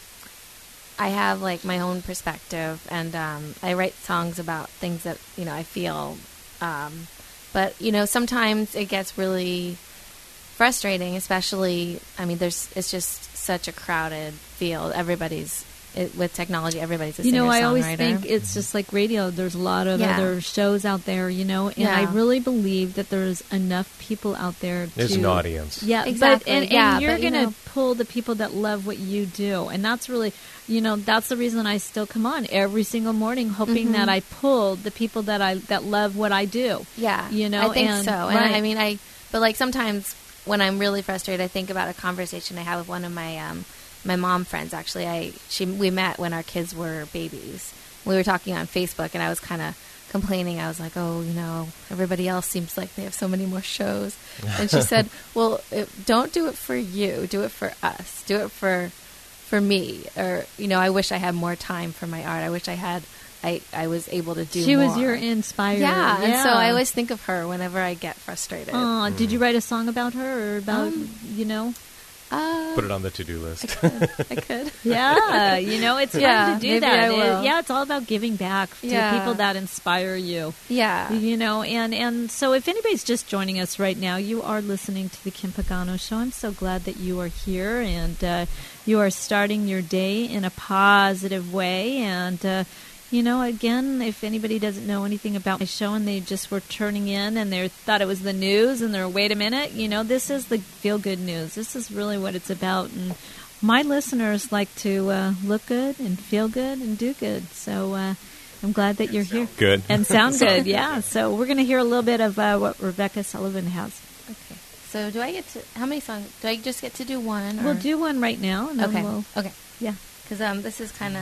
Speaker 5: I have like my own perspective, and um, I write songs about things that, you know, I feel. Um, but, you know, sometimes it gets really frustrating, especially, I mean, there's, it's just such a crowded field. Everybody's, it, with technology, everybody's a
Speaker 1: You know, I always
Speaker 5: singer-songwriter.
Speaker 1: think it's just like radio. There's a lot of
Speaker 5: Yeah.
Speaker 1: other shows out there, you know, and I
Speaker 5: Yeah.
Speaker 1: really believe that there's enough people out there.
Speaker 4: There's
Speaker 1: to,
Speaker 4: an audience.
Speaker 1: Yeah,
Speaker 5: Exactly,
Speaker 1: But, and, and
Speaker 5: yeah,
Speaker 1: you're
Speaker 5: but, you
Speaker 1: going to
Speaker 5: know-
Speaker 1: pull the people that love what you do. And that's really, you know, that's the reason I still come on every single morning, hoping
Speaker 5: Mhm.
Speaker 1: that I pull the people that I that love what I do.
Speaker 5: Yeah,
Speaker 1: You know,
Speaker 5: I think
Speaker 1: and-
Speaker 5: so. And
Speaker 1: right.
Speaker 5: I, I mean, I but like sometimes when I'm really frustrated, I think about a conversation I had with one of my um, my mom friends. Actually, I she we met when our kids were babies. We were talking on Facebook, and I was kind of complaining. I was like, "Oh, you know, everybody else seems like they have so many more shows." And she said, "Well, it, don't do it for you. Do it for us. Do it for for me. Or you know, I wish I had more time for my art. I wish I had." I, I was able to do
Speaker 1: She was
Speaker 5: more.
Speaker 1: your inspired.
Speaker 5: Yeah, and so I always think of her whenever I get frustrated.
Speaker 1: Aw, did you write a song about her or about,
Speaker 5: Um,
Speaker 1: you know?
Speaker 5: Uh,
Speaker 4: Put it on the to-do list.
Speaker 5: I could.
Speaker 1: Yeah, you know, it's fun
Speaker 5: Yeah,
Speaker 1: to do
Speaker 5: maybe
Speaker 1: that.
Speaker 5: I
Speaker 1: It-
Speaker 5: will.
Speaker 1: yeah, it's all about giving back to
Speaker 5: Yeah.
Speaker 1: people that inspire you.
Speaker 5: Yeah.
Speaker 1: You know, and, and so if anybody's just joining us right now, you are listening to the Kim Pagano Show. I'm so glad that you are here, and uh, you are starting your day in a positive way. And, uh, you know, again, if anybody doesn't know anything about my show and they just were turning in and they thought it was the news and they're, wait a minute, you know, this is the feel-good news. This is really what it's about. And my listeners like to uh, look good and feel good and do good. So uh, I'm glad that you're here.
Speaker 4: Good.
Speaker 1: And sound good, yeah. So we're going to hear a little bit of uh, what Rebecca Sullivan has.
Speaker 5: Okay. So do I get to, how many songs? Do I just get to do one? Or?
Speaker 1: We'll do one right now. And then
Speaker 5: Okay.
Speaker 1: We'll,
Speaker 5: Okay.
Speaker 1: yeah.
Speaker 5: Because um, this is kind of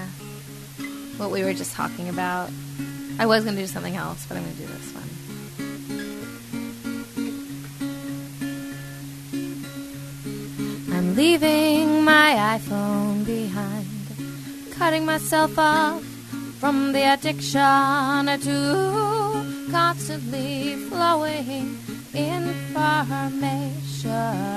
Speaker 5: what we were just talking about. I was going to do something else, but I'm going to do this one. leaving my iPhone behind, cutting myself off from the addiction to constantly flowing information.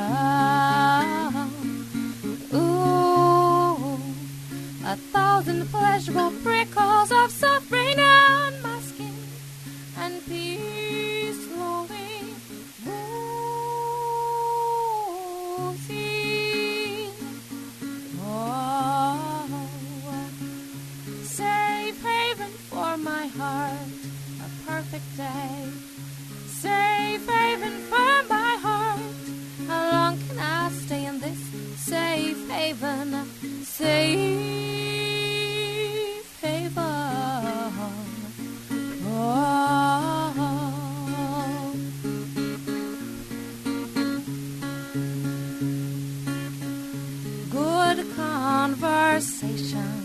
Speaker 5: Ooh, a thousand pleasurable prickles of suffering on my skin, and peace slowly moves in. Oh, safe haven for my heart, a perfect day. Safe haven for my heart. How long can I stay in this safe haven? Safe haven. Oh. Good conversation.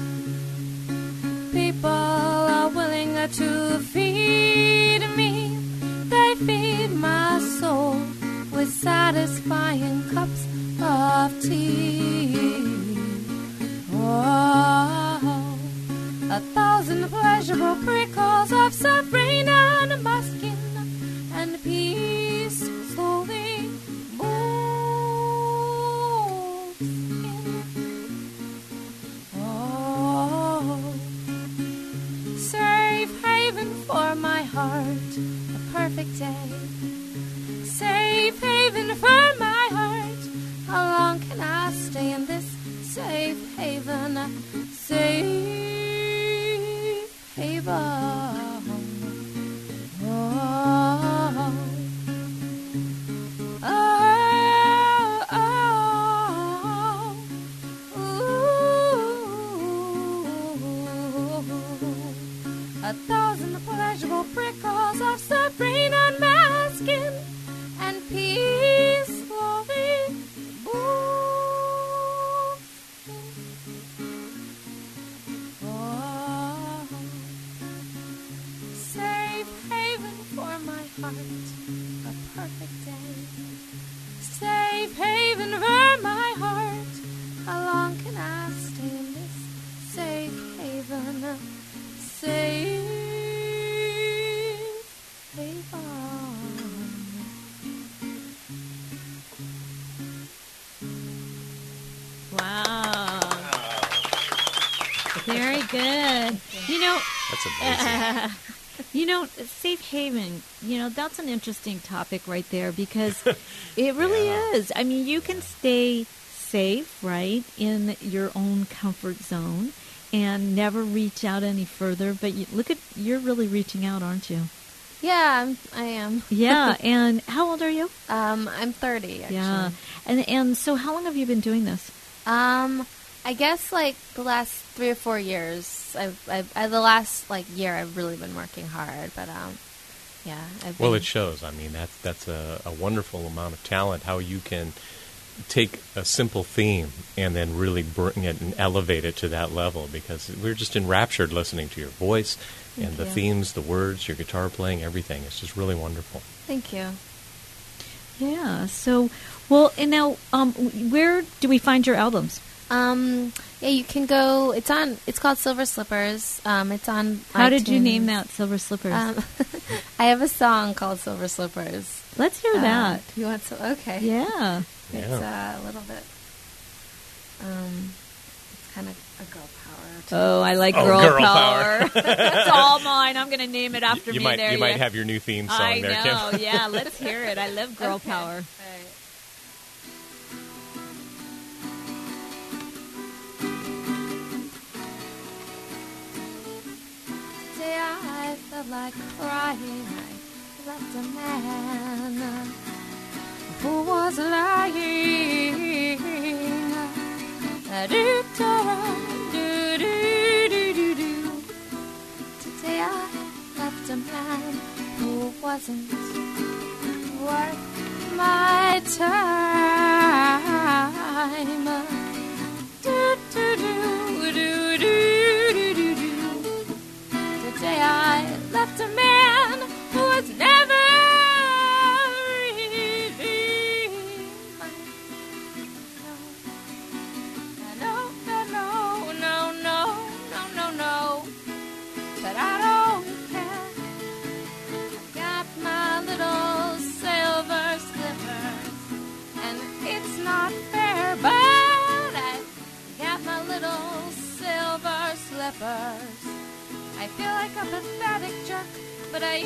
Speaker 5: People are willing to feed me. They feed my soul with satisfying cups of tea. Oh, a thousand pleasurable prickles of suffering on my skin, and peace slowly moves in. Oh, safe haven for my heart, a perfect day. Safe haven for my heart. How long can I stay in this safe haven? Safe haven. Oh, oh, oh, ooh. A thousand pleasurable prickles of suffering on my skin, and peace slowly moves in. Oh, safe haven for my heart, a perfect day. Safe haven for my heart. How long can I stay in this safe haven? Safe haven.
Speaker 1: Wow. Very good. You know,
Speaker 4: That's amazing.
Speaker 1: uh, you know, safe haven, you know, that's an interesting topic right there because it really
Speaker 4: Yeah.
Speaker 1: is. I mean, you can stay safe, right, in your own comfort zone and never reach out any further. But you, look at, you're really reaching out, aren't you?
Speaker 5: Yeah, I'm, I am.
Speaker 1: Yeah. And how old are you?
Speaker 5: Um, I'm thirty, actually.
Speaker 1: Yeah. And, and so how long have you been doing this?
Speaker 5: Um, I guess like the last three or four years. I've, I've, I, the last like year, I've really been working hard. But um, yeah. I've
Speaker 4: Well,
Speaker 5: been,
Speaker 4: it shows. I mean, that's that's a, a wonderful amount of talent. How you can take a simple theme and then really bring it and elevate it to that level. Because we're just enraptured listening to your voice and
Speaker 5: Thank
Speaker 4: the
Speaker 5: you.
Speaker 4: themes, the words, your guitar playing, everything. It's just really wonderful.
Speaker 5: Thank you.
Speaker 1: Yeah. So, well, and now, um, where do we find your albums?
Speaker 5: Um, yeah, you can go. It's on. It's called Silver Slippers. Um, it's on.
Speaker 1: How did you
Speaker 5: iTunes.
Speaker 1: name that, Silver Slippers?
Speaker 5: Um, I have a song called Silver Slippers.
Speaker 1: Let's hear
Speaker 5: Um,
Speaker 1: that.
Speaker 5: You want to? Okay.
Speaker 1: Yeah.
Speaker 5: It's
Speaker 4: Yeah.
Speaker 5: uh, a little bit. Um, it's kind of a girl power. too.
Speaker 1: Oh, I like
Speaker 4: Oh,
Speaker 1: girl,
Speaker 4: girl
Speaker 1: power. That's all mine. I'm going to name it after
Speaker 4: you
Speaker 1: me.
Speaker 4: might
Speaker 1: there
Speaker 4: you
Speaker 1: you
Speaker 4: might
Speaker 1: go.
Speaker 4: have your new theme song
Speaker 1: I
Speaker 4: there,
Speaker 1: know.
Speaker 4: Kim.
Speaker 1: Yeah, let's hear it. I love girl
Speaker 5: Okay.
Speaker 1: power.
Speaker 5: All right. Today I felt like crying. I left a man who was lying. Do-do-do-do-do-do-do. Today I left a man who wasn't worth my time. Do-do-do-do-do-do-do. Today I left a man who was never really mine. but I don't care. I've got my little silver slippers, and it's not fair, but I got my little silver slippers. I feel like a pathetic jerk, but I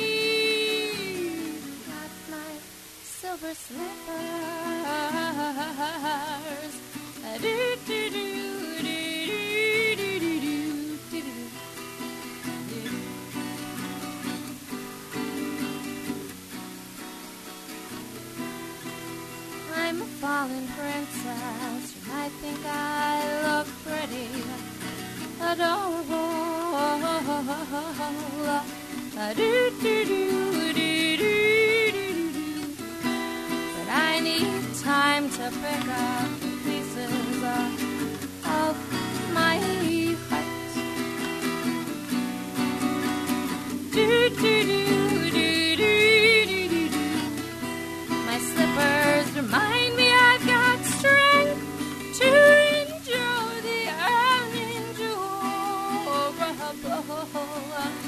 Speaker 5: got my silver slippers. Do-do-do-do-do-do-do-do-do. I'm a fallen princess. You might think I look pretty, adorable. Do-do-do-do-do-do-do. But I need time to pick up the pieces of, of my heart. Do-do-do-do-do-do-do. My slippers remind me I've got strength to endure the unendurable.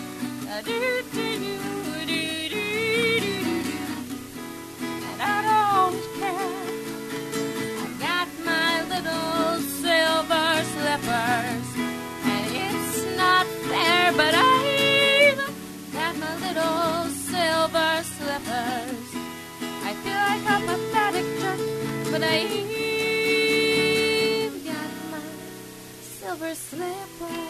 Speaker 5: Do-do-do-do-do-do-do. And I don't care. I've got my little silver slippers, and it's not fair, but I've got my little silver slippers. I feel like a pathetic jerk, but I've got my silver slippers.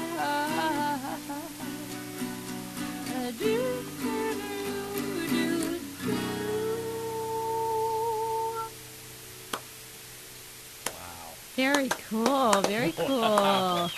Speaker 1: Very cool. Very cool.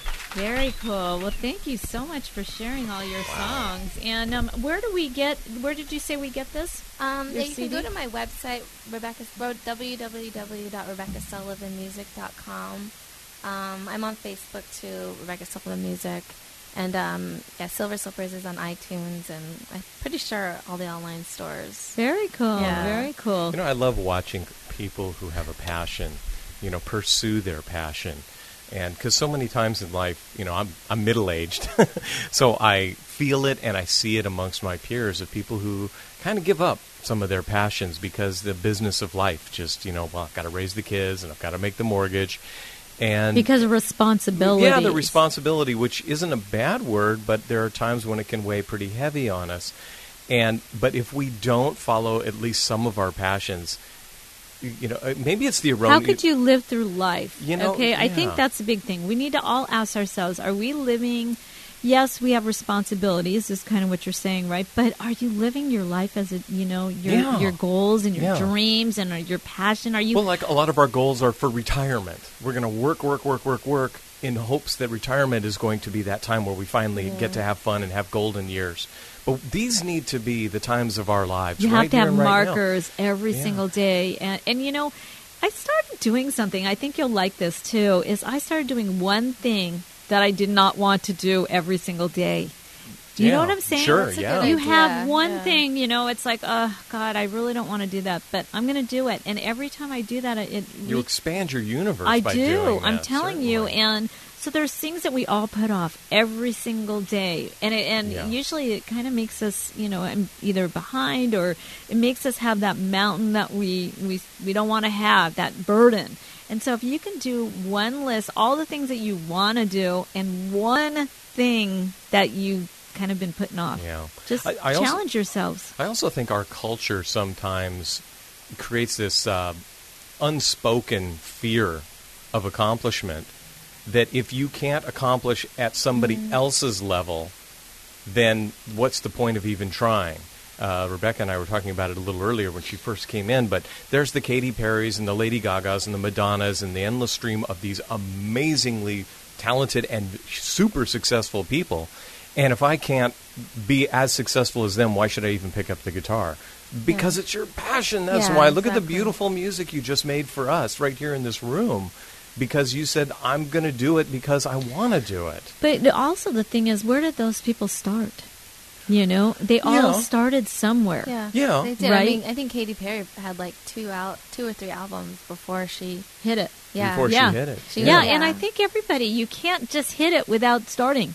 Speaker 1: Very cool. Well, thank you so much for sharing all your songs. And um, where do we get? Where did you say we get this?
Speaker 5: Um,
Speaker 1: Your
Speaker 5: yeah, you
Speaker 1: C D?
Speaker 5: can go to my website, Rebecca, w w w dot rebecca sullivan music dot com. Um, I'm on Facebook too, Rebecca Sullivan Music. And um, yeah, Silver Slippers is on iTunes, and I'm pretty sure all the online stores.
Speaker 1: Very cool.
Speaker 5: Yeah.
Speaker 1: Very cool.
Speaker 4: You know, I love watching people who have a passion, you know, pursue their passion. And because so many times in life, you know, I'm I'm middle-aged, so I feel it and I see it amongst my peers of people who kind of give up some of their passions because the business of life just, you know, well, I've got to raise the kids and I've got to make the mortgage. And
Speaker 1: Because of responsibility.
Speaker 4: yeah, the responsibility, which isn't a bad word, but there are times when it can weigh pretty heavy on us. And but if we don't follow at least some of our passions, you know, uh, maybe it's the erroneous.
Speaker 1: How could you live through life?
Speaker 4: You know,
Speaker 1: okay, I think
Speaker 4: yeah.
Speaker 1: that's a big thing. We need to all ask ourselves, are we living, yes, we have responsibilities, is kind of what you're saying, right? But are you living your life as, a, you know, your
Speaker 4: Yeah.
Speaker 1: your goals and your
Speaker 4: Yeah.
Speaker 1: dreams and uh, your passion? Are you
Speaker 4: Well, like a lot of our goals are for retirement. We're going to work, work, work, work, work in hopes that retirement is going to be that time where we finally get to have fun and have golden years. But these need to be the times of our lives.
Speaker 1: You
Speaker 4: right
Speaker 1: have to
Speaker 4: here
Speaker 1: have
Speaker 4: and right now.
Speaker 1: markers every
Speaker 4: Yeah.
Speaker 1: single day. And, and, you know, I started doing something. I think you'll like this, too, is I started doing one thing that I did not want to do every single day. Do you
Speaker 4: Yeah,
Speaker 1: know what I'm saying?
Speaker 4: sure,
Speaker 5: That's a
Speaker 4: yeah.
Speaker 5: good
Speaker 1: You
Speaker 5: idea.
Speaker 1: have one
Speaker 5: Yeah.
Speaker 1: thing, you know, it's like, oh, God, I really don't want to do that, but I'm going to do it. And every time I do that, it, it
Speaker 4: You
Speaker 1: re-
Speaker 4: expand your universe
Speaker 1: I
Speaker 4: by
Speaker 1: do.
Speaker 4: doing
Speaker 1: I'm
Speaker 4: that,
Speaker 1: telling you.
Speaker 4: certainly.
Speaker 1: And so there's things that we all put off every single day, and it, and
Speaker 4: Yeah.
Speaker 1: usually it kind of makes us, you know, em- either behind or it makes us have that mountain that we we we don't want to have, that burden. And so if you can do one list, all the things that you want to do, and one thing that you kind of been putting off,
Speaker 4: Yeah.
Speaker 1: just
Speaker 4: I- I also-
Speaker 1: challenge yourselves.
Speaker 4: I also think our culture sometimes creates this uh, unspoken fear of accomplishment that if you can't accomplish at somebody
Speaker 1: Mm-hmm.
Speaker 4: else's level, then what's the point of even trying? Uh, Rebecca and I were talking about it a little earlier when she first came in, but there's the Katy Perrys and the Lady Gagas and the Madonnas and the endless stream of these amazingly talented and super successful people. And if I can't be as successful as them, why should I even pick up the guitar? Because it's your passion. That's
Speaker 5: Yeah,
Speaker 4: why. Look at the
Speaker 5: exactly.
Speaker 4: beautiful music you just made for us right here in this room. Because you said, I'm going to do it because I want to do it.
Speaker 1: But also the thing is, where did those people start? You know, they all
Speaker 4: Yeah.
Speaker 1: started somewhere.
Speaker 5: Yeah,
Speaker 4: Yeah.
Speaker 5: they did.
Speaker 1: Right?
Speaker 5: I mean, I think Katy Perry had like two out, two or three albums before she
Speaker 1: Hit it.
Speaker 5: Yeah.
Speaker 4: Before
Speaker 1: Yeah.
Speaker 4: she hit it.
Speaker 5: She-
Speaker 1: Yeah,
Speaker 5: Yeah.
Speaker 1: and I think everybody, you can't just hit it without starting.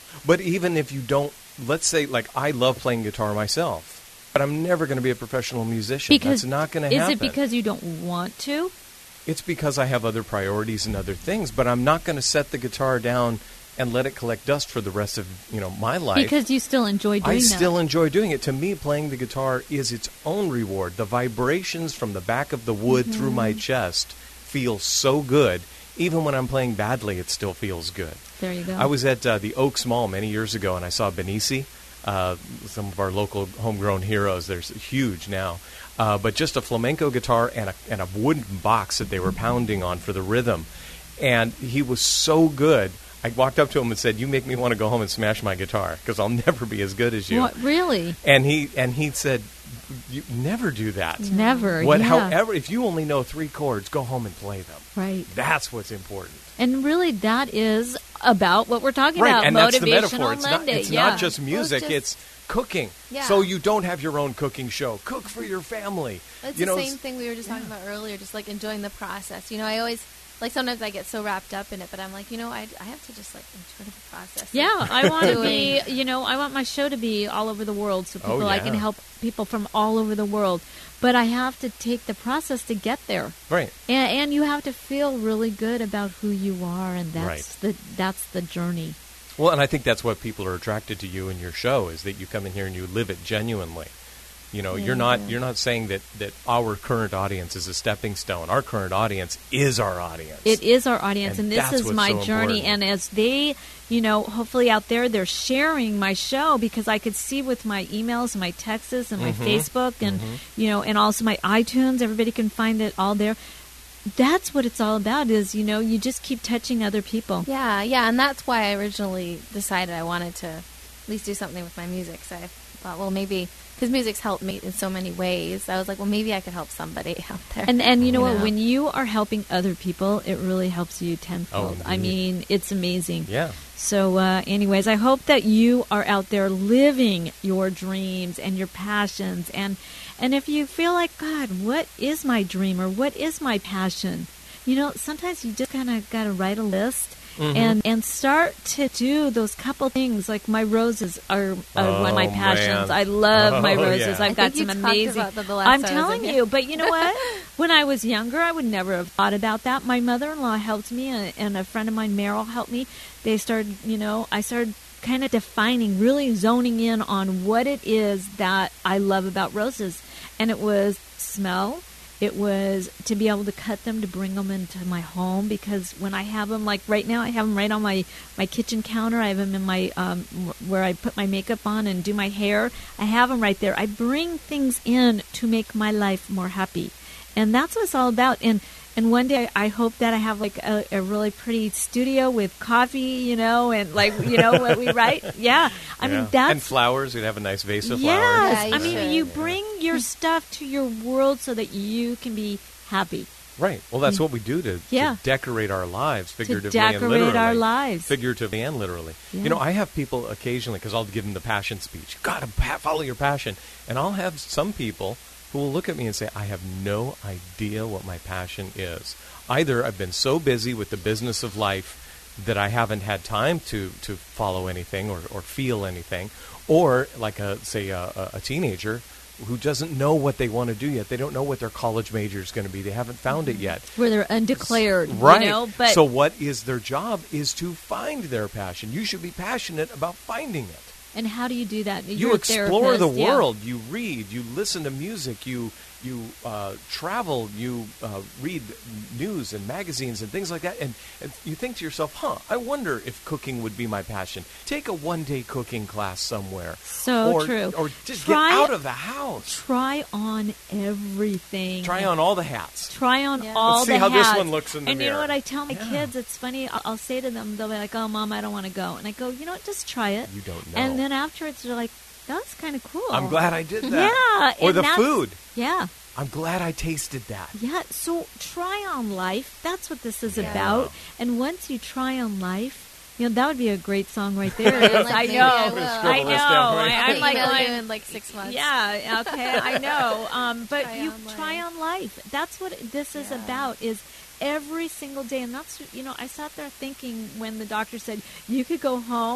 Speaker 4: But even if you don't, let's say, like, I love playing guitar myself, but I'm never going to be a professional musician.
Speaker 1: Because
Speaker 4: That's not going to happen.
Speaker 1: Is it because you don't want to?
Speaker 4: It's because I have other priorities and other things, but I'm not going to set the guitar down and let it collect dust for the rest of, you know, my life.
Speaker 1: Because you still enjoy doing
Speaker 4: I
Speaker 1: that.
Speaker 4: still enjoy doing it. To me, playing the guitar is its own reward. The vibrations from the back of the wood
Speaker 1: Mm-hmm.
Speaker 4: through my chest feel so good. Even when I'm playing badly, it still feels good.
Speaker 1: There you go.
Speaker 4: I was at uh, the Oaks Mall many years ago, and I saw Benisi, uh, some of our local homegrown heroes. They're huge now. Uh, but just a flamenco guitar and a, and a wooden box that they were pounding on for the rhythm. And he was so good. I walked up to him and said, "You make me want to go home and smash my guitar because I'll never be as good as you."
Speaker 1: What, really?
Speaker 4: And he and he said, "You never do that.
Speaker 1: Never.
Speaker 4: What,
Speaker 1: yeah.
Speaker 4: However, if you only know three chords, go home and play them.
Speaker 1: Right.
Speaker 4: That's what's important."
Speaker 1: And really, that is about what we're talking
Speaker 4: Right,
Speaker 1: about.
Speaker 4: and that's the
Speaker 1: Motivational
Speaker 4: metaphor. It's not,
Speaker 1: Monday.
Speaker 4: it's
Speaker 1: yeah.
Speaker 4: not just music;
Speaker 5: just-
Speaker 4: it's cooking.
Speaker 5: Yeah.
Speaker 4: So you don't have your own cooking show. Cook for your family.
Speaker 5: It's
Speaker 4: you
Speaker 5: the
Speaker 4: know,
Speaker 5: same thing we were just talking about earlier, just like enjoying the process. You know, I always, like sometimes I get so wrapped up in it, but I'm like, you know, I, I have to just like enjoy the process.
Speaker 1: Yeah, I want to
Speaker 5: Doing-
Speaker 1: be, you know, I want my show to be all over the world so
Speaker 4: Oh,
Speaker 1: people, I can
Speaker 4: yeah.
Speaker 1: help people from all over the world. But I have to take the process to get there.
Speaker 4: Right.
Speaker 1: And, and you have to feel really good about who you are, and that's
Speaker 4: Right.
Speaker 1: the that's the journey.
Speaker 4: Well, and I think that's what people are attracted to you and your show is that you come in here and you live it genuinely. You know,
Speaker 1: Yeah,
Speaker 4: you're not
Speaker 1: yeah.
Speaker 4: you're not saying that, that our current audience is a stepping stone. Our current audience is our audience.
Speaker 1: It is our audience,
Speaker 4: And
Speaker 1: and, this
Speaker 4: that's
Speaker 1: is
Speaker 4: what's
Speaker 1: my
Speaker 4: so
Speaker 1: journey.
Speaker 4: important.
Speaker 1: And as they, you know, hopefully out there, they're sharing my show because I could see with my emails and my texts and my
Speaker 4: Mm-hmm.
Speaker 1: Facebook and, you know, and also my iTunes. Everybody can find it all there. That's what it's all about is, you know, you just keep touching other people.
Speaker 5: Yeah, yeah, and that's why I originally decided I wanted to at least do something with my music. So I thought, well, maybe because music's helped me in so many ways. I was like, well, maybe I could help somebody out there.
Speaker 1: And and you know
Speaker 5: You
Speaker 1: what?
Speaker 5: know?
Speaker 1: When you are helping other people, it really helps you tenfold.
Speaker 4: Oh,
Speaker 1: I
Speaker 4: indeed.
Speaker 1: mean, it's amazing.
Speaker 4: Yeah.
Speaker 1: So, uh, anyways, I hope that you are out there living your dreams and your passions. And and if you feel like, God, what is my dream or what is my passion? You know, sometimes you just kind of got to write a list.
Speaker 4: Mm-hmm.
Speaker 1: And and start to do those couple things. Like my roses are, are one of my
Speaker 4: Oh,
Speaker 1: passions.
Speaker 4: man.
Speaker 1: I love my
Speaker 4: Oh,
Speaker 1: roses.
Speaker 4: yeah.
Speaker 1: I've
Speaker 5: I
Speaker 1: got
Speaker 5: think
Speaker 1: some
Speaker 5: you talked
Speaker 1: amazing.
Speaker 5: about that the last
Speaker 1: I'm
Speaker 5: time I was
Speaker 1: telling
Speaker 5: in
Speaker 1: you,
Speaker 5: here.
Speaker 1: but you know what? When I was younger, I would never have thought about that. My mother-in-law helped me, and, and a friend of mine, Meryl, helped me. They started, you know, I started kind of defining, really zoning in on what it is that I love about roses, and it was smell. It was to be able to cut them, to bring them into my home, because when I have them, like right now, I have them right on my, my kitchen counter. I have them in my, um, where I put my makeup on and do my hair. I have them right there. I bring things in to make my life more happy. And that's what it's all about. And and one day I hope that I have like a, a really pretty studio with coffee, you know, and like, you know, what we write. Yeah. I
Speaker 4: Yeah.
Speaker 1: mean, that's...
Speaker 4: and flowers. You'd have a nice vase of
Speaker 1: Yes.
Speaker 4: flowers.
Speaker 5: Yeah, you
Speaker 1: I mean,
Speaker 5: should.
Speaker 1: you bring your stuff to your world so that you can be happy.
Speaker 4: Right. Well, that's what we do to,
Speaker 1: Yeah.
Speaker 4: to decorate our lives, figuratively
Speaker 1: To
Speaker 4: and
Speaker 1: decorate
Speaker 4: literally.
Speaker 1: our lives.
Speaker 4: Figuratively and literally.
Speaker 1: Yeah.
Speaker 4: You know, I have people occasionally, because I'll give them the passion speech. You got to pa- follow your passion. And I'll have some people who will look at me and say, I have no idea what my passion is. Either I've been so busy with the business of life that I haven't had time to, to follow anything or, or feel anything, or like, a say, a, a- a teenager who doesn't know what they want to do yet. They don't know what their college major is going to be. They haven't found it yet.
Speaker 1: Where they're undeclared,
Speaker 4: Right.
Speaker 1: you know? But
Speaker 4: so what is their job is to find their passion. You should be passionate about finding it.
Speaker 1: and how do you do that?
Speaker 4: You
Speaker 1: You're a
Speaker 4: explore the
Speaker 1: therapist, yeah.
Speaker 4: world. You read. You listen to music. You you uh, travel. You uh, read news and magazines and things like that. And, and you think to yourself, huh, I wonder if cooking would be my passion. Take a one-day cooking class somewhere.
Speaker 1: So
Speaker 4: or,
Speaker 1: true.
Speaker 4: Or just
Speaker 1: Try-
Speaker 4: get out of the house.
Speaker 1: Try on everything.
Speaker 4: Try on all the hats.
Speaker 1: Try on
Speaker 5: Yeah.
Speaker 1: all
Speaker 4: Let's see
Speaker 1: the
Speaker 4: how this
Speaker 1: hats.
Speaker 4: one looks in the
Speaker 1: and you know
Speaker 4: mirror.
Speaker 1: what I tell my
Speaker 4: Yeah.
Speaker 1: kids? It's funny. I'll, I'll say to them, they'll be like, "Oh, Mom, I don't want to go," and I go, "You know what? Just try it."
Speaker 4: You don't know.
Speaker 1: And then afterwards, they're like, "That's kind of cool."
Speaker 4: I'm glad I did that.
Speaker 1: Yeah,
Speaker 4: Or
Speaker 1: and
Speaker 4: the
Speaker 1: that's-
Speaker 4: food.
Speaker 1: Yeah.
Speaker 4: I'm glad I tasted that.
Speaker 1: Yeah, so try on life. That's what this is
Speaker 5: Yeah.
Speaker 1: about. And once you try on life, you know, that would be a great song right there.
Speaker 5: Like,
Speaker 1: I
Speaker 5: maybe
Speaker 1: know.
Speaker 5: I will.
Speaker 1: I
Speaker 4: Scribble
Speaker 1: know.
Speaker 4: this down right
Speaker 1: I,
Speaker 4: now.
Speaker 1: I'm like
Speaker 5: email
Speaker 1: going,
Speaker 5: you in like six months.
Speaker 1: yeah, okay, I know. Um, but
Speaker 5: Try
Speaker 1: you
Speaker 5: on life.
Speaker 1: try on life. That's what this is
Speaker 5: Yeah.
Speaker 1: about, is every single day. And that's, you know, I sat there thinking when the doctor said, you could go home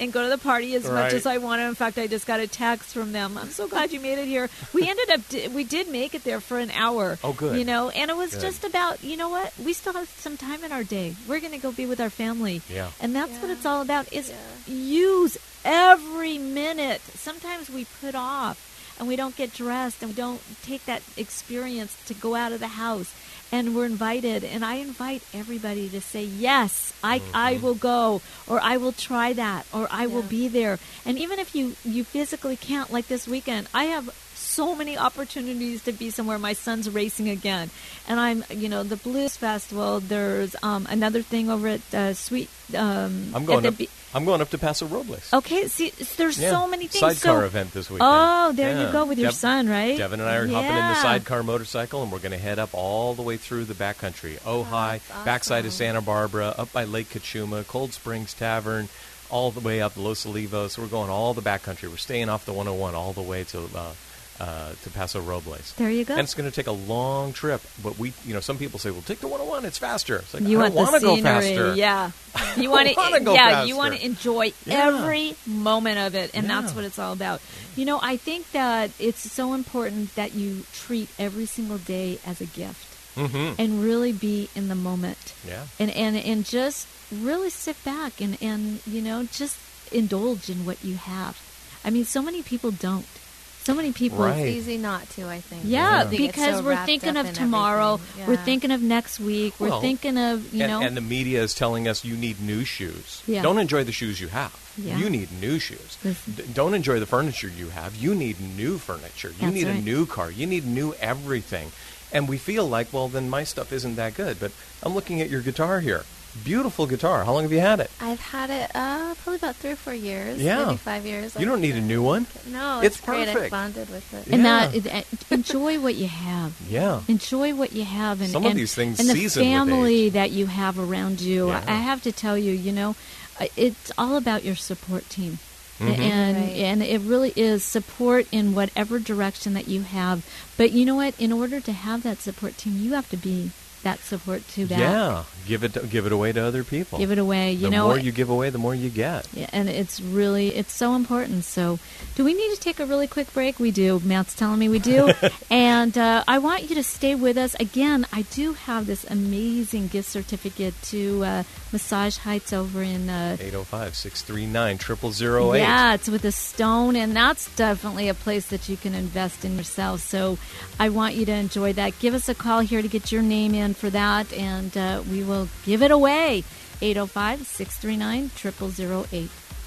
Speaker 1: and go to the party as
Speaker 4: Right.
Speaker 1: much as I wanted. In fact, I just got a text from them. I'm so glad you made it here. We ended up, we did make it there for an hour.
Speaker 4: Oh, good.
Speaker 1: You know, and it was
Speaker 4: Good.
Speaker 1: just about, you know what? We still have some time in our day. We're going to go be with our family.
Speaker 4: Yeah.
Speaker 1: And that's what
Speaker 5: Yeah.
Speaker 1: it's all about is
Speaker 5: Yeah.
Speaker 1: use every minute. Sometimes we put off and we don't get dressed and we don't take that experience to go out of the house. And we're invited, and I invite everybody to say, yes, I, I will go, or I will try that, or I will
Speaker 5: Yeah.
Speaker 1: be there. And even if you, you physically can't, like this weekend, I have so many opportunities to be somewhere. My son's racing again. And I'm, you know, the Blues Festival, there's um, another thing over at uh, Sweet... Um,
Speaker 4: I'm
Speaker 1: at
Speaker 4: going
Speaker 1: the
Speaker 4: up.
Speaker 1: Be-
Speaker 4: I'm going up to Paso Robles.
Speaker 1: Okay, see, there's
Speaker 4: Yeah.
Speaker 1: so many things.
Speaker 4: Sidecar
Speaker 1: so,
Speaker 4: event this weekend.
Speaker 1: Oh, there
Speaker 4: Yeah.
Speaker 1: you go with your
Speaker 4: Dev-
Speaker 1: son, right?
Speaker 4: Devin and I are hopping in the
Speaker 1: Yeah.
Speaker 4: sidecar motorcycle, and we're going to head up all the way through the backcountry. Ojai,
Speaker 5: that's
Speaker 4: backside of
Speaker 5: awesome.
Speaker 4: Santa Barbara, up by Lake Cachuma, Cold Springs Tavern, all the way up Los Olivos. We're going all the backcountry. We're staying off the one oh one all the way to uh, uh, to Paso Robles.
Speaker 1: There you go.
Speaker 4: And it's going to take a long trip, but we, you know, some people say, "Well, take the one oh one; it's faster." It's like
Speaker 1: You
Speaker 4: I
Speaker 1: want
Speaker 4: don't
Speaker 1: the
Speaker 4: want to go
Speaker 1: scenery,
Speaker 4: faster.
Speaker 1: yeah. You want to,
Speaker 4: wanna go
Speaker 1: yeah. You
Speaker 4: faster.
Speaker 1: want to enjoy
Speaker 4: Yeah.
Speaker 1: every moment of it, and that's
Speaker 4: Yeah.
Speaker 1: what it's all about. You know, I think that it's so important that you treat every single day as a gift,
Speaker 4: Mm-hmm.
Speaker 1: and really be in the moment,
Speaker 4: Yeah.
Speaker 1: and and and just really sit back and and you know just indulge in what you have. I mean, so many people don't. So many people.
Speaker 4: Right.
Speaker 5: It's easy not to, I think.
Speaker 1: Yeah,
Speaker 5: I think it's
Speaker 1: because
Speaker 5: so
Speaker 1: we're
Speaker 5: wrapped
Speaker 1: thinking
Speaker 5: up
Speaker 1: of
Speaker 5: in
Speaker 1: tomorrow.
Speaker 5: everything.
Speaker 1: We're
Speaker 5: Yeah.
Speaker 1: thinking of next week. We're
Speaker 4: Well,
Speaker 1: thinking of, you
Speaker 4: and,
Speaker 1: know.
Speaker 4: and the media is telling us you need new shoes.
Speaker 1: Yeah.
Speaker 4: Don't enjoy the shoes you have.
Speaker 1: Yeah.
Speaker 4: You need new shoes.
Speaker 1: Listen.
Speaker 4: D- don't enjoy the furniture you have. You need new furniture. You
Speaker 1: That's
Speaker 4: need a
Speaker 1: right.
Speaker 4: new car. You need new everything. And we feel like, well, then my stuff isn't that good. But I'm looking at your guitar here. Beautiful guitar. How long have you had it?
Speaker 5: I've had it uh, probably about three or four years.
Speaker 4: Yeah.
Speaker 5: Maybe five years.
Speaker 4: You don't need a new one.
Speaker 5: No,
Speaker 4: It's
Speaker 5: it's, great. I
Speaker 4: perfect.
Speaker 5: bonded with it.
Speaker 1: And
Speaker 4: Yeah.
Speaker 1: that, it- enjoy what you have.
Speaker 4: Yeah.
Speaker 1: Enjoy what you have, and
Speaker 4: Some of
Speaker 1: and,
Speaker 4: these things
Speaker 1: and the
Speaker 4: season with
Speaker 1: family
Speaker 4: age.
Speaker 1: that you have around you.
Speaker 4: Yeah.
Speaker 1: I have to tell you, you know, uh, it's all about your support team,
Speaker 4: Mhm.
Speaker 1: and
Speaker 5: Right.
Speaker 1: and it really is support in whatever direction that you have. But you know what? In order to have that support team, you have to be that support to that.
Speaker 4: Yeah. Give it give it away to other people.
Speaker 1: Give it away. You
Speaker 4: the
Speaker 1: know,
Speaker 4: more you give away, the more you get.
Speaker 1: Yeah, and it's really, it's so important. So do we need to take a really quick break? We do. Matt's telling me we do. And uh, I want you to stay with us. Again, I do have this amazing gift certificate to uh, Massage Heights over in... Uh,
Speaker 4: eight oh five, six three nine, zero zero zero eight.
Speaker 1: yeah, it's with a stone, and that's definitely a place that you can invest in yourself. So I want you to enjoy that. Give us a call here to get your name in for that, and uh, we will give it away. eight oh five, six three nine, zero zero zero eight.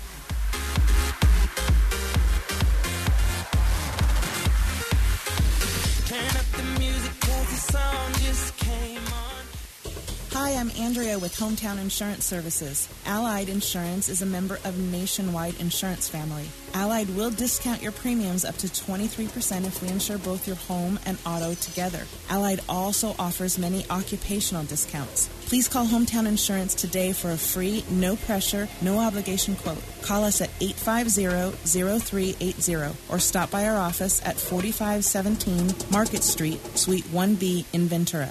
Speaker 9: Hi, I'm Andrea with Hometown Insurance Services. Allied Insurance is a member of Nationwide Insurance Family. Allied will discount your premiums up to twenty-three percent if we insure both your home and auto together. Allied also offers many occupational discounts. Please call Hometown Insurance today for a free, no-pressure, no-obligation quote. Call us at eight five zero, zero three eight zero or stop by our office at forty-five seventeen Market Street, Suite one B in Ventura.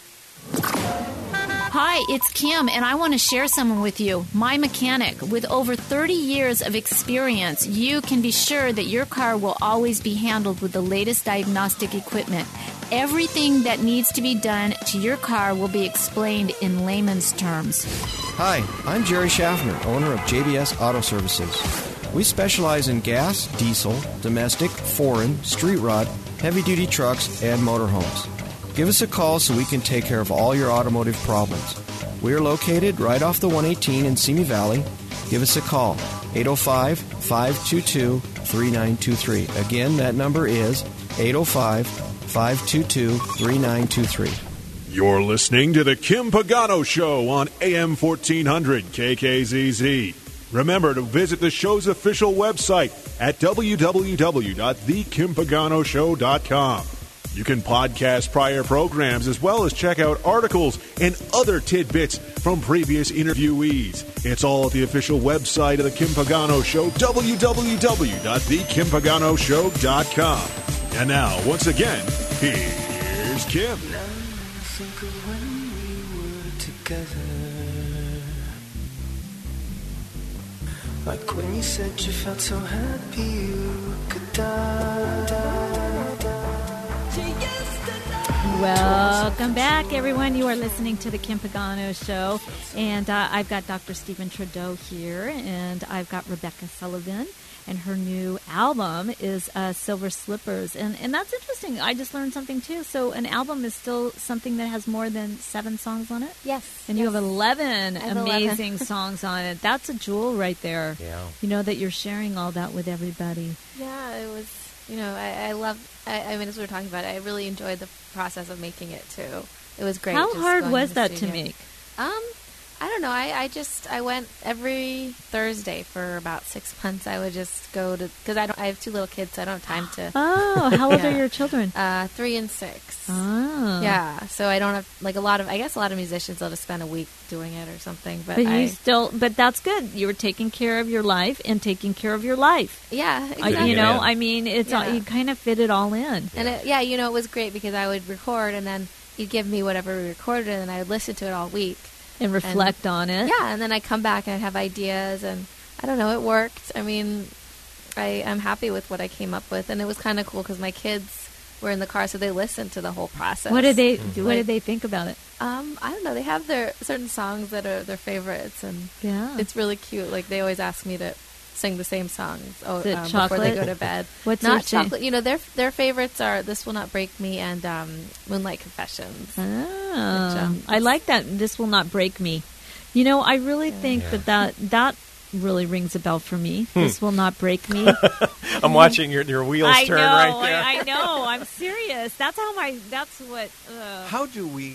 Speaker 1: Hi, it's Kim, and I want to share someone with you. My mechanic. With over thirty years of experience, you can be sure that your car will always be handled with the latest diagnostic equipment. Everything that needs to be done to your car will be explained in layman's terms.
Speaker 10: Hi, I'm Jerry Schaffner, owner of J B S Auto Services. We specialize in gas, diesel, domestic, foreign, street rod, heavy-duty trucks, and motorhomes. Give us a call so we can take care of all your automotive problems. We are located right off the one eighteen in Simi Valley. Give us a call, eight oh five, five two two, three nine two three. Again, that number is eight oh five, five two two, three nine two three.
Speaker 2: You're listening to the Kim Pagano Show on A M fourteen hundred K K Z Z. Remember to visit the show's official website at w w w dot the kim pagano show dot com. You can podcast prior programs as well as check out articles and other tidbits from previous interviewees. It's all at the official website of the Kim Pagano Show, w w w dot the kim pagano show dot com. And now, once again, here's Kim.
Speaker 3: Think of when we were together. Like when you said you felt so happy you could die, die, die. She used to know.
Speaker 1: Welcome back, everyone. You are listening to the Kim Pagano Show, and uh, I've got Doctor Stephen Trudeau here, and I've got Rebecca Sullivan, and her new album is uh, Silver Slippers, and and that's interesting. I just learned something too. So an album is still something that has more than seven songs on it.
Speaker 5: Yes,
Speaker 1: and
Speaker 5: yes.
Speaker 1: you have eleven
Speaker 5: have
Speaker 1: amazing
Speaker 5: eleven.
Speaker 1: songs on it. That's a jewel right there.
Speaker 4: Yeah,
Speaker 1: you know that you're sharing all that with everybody.
Speaker 5: Yeah, it was. You know, I, I love. I, I mean, as we were talking about it, I really enjoyed the process of making it too. It was great.
Speaker 1: How
Speaker 5: just
Speaker 1: hard
Speaker 5: going
Speaker 1: was
Speaker 5: the
Speaker 1: that to
Speaker 5: studio.
Speaker 1: make?
Speaker 5: Um, I don't know. I, I just I went every Thursday for about six months. I would just go to because I don't. I have two little kids, so I don't have time to.
Speaker 1: Oh, how old
Speaker 5: Yeah.
Speaker 1: are your children?
Speaker 5: Uh, three and six.
Speaker 1: Oh,
Speaker 5: Yeah, so I don't have like a lot of. I guess a lot of musicians they'll just spend a week doing it or something. But,
Speaker 1: But
Speaker 5: I,
Speaker 1: you still, but that's good. You were taking care of your life and taking care of your life.
Speaker 5: yeah,
Speaker 1: Uh,
Speaker 5: exactly.
Speaker 1: you know,
Speaker 4: in.
Speaker 1: I mean, it's all,
Speaker 5: Yeah.
Speaker 1: you kind of fit it all in.
Speaker 5: And it, yeah, you know, it was great because I would record and then you'd give me whatever we recorded and I would listen to it all week.
Speaker 1: And reflect on it.
Speaker 5: Yeah, and then I come back and I'd have ideas and I don't know, it worked. I mean, I, I'm happy with what I came up with and it was kind of cool because my kids were in the car so they listened to the whole process.
Speaker 1: What did they?
Speaker 4: Mm-hmm.
Speaker 1: What did they think about it?
Speaker 5: Um, I don't know. They have their certain songs that are their favorites and
Speaker 1: Yeah,
Speaker 5: it's really cute. Like they always ask me to sing the same songs oh,
Speaker 1: Is it
Speaker 5: um, before they
Speaker 1: chocolate?
Speaker 5: go to bed.
Speaker 1: What's
Speaker 5: Not
Speaker 1: your
Speaker 5: chocolate. You know, their their favorites are "This Will Not Break Me" and um, "Moonlight Confessions."
Speaker 1: Oh,
Speaker 5: Which, um,
Speaker 1: I like that. This will not break me. You know, I really think
Speaker 4: Yeah.
Speaker 1: that, that that really rings a bell for me.
Speaker 4: Hmm.
Speaker 1: This will not break me.
Speaker 4: I'm watching your your wheels
Speaker 1: I
Speaker 4: turn
Speaker 1: know.
Speaker 4: right there.
Speaker 1: I, I know. I'm serious. That's how my. That's what. Uh,
Speaker 4: How do we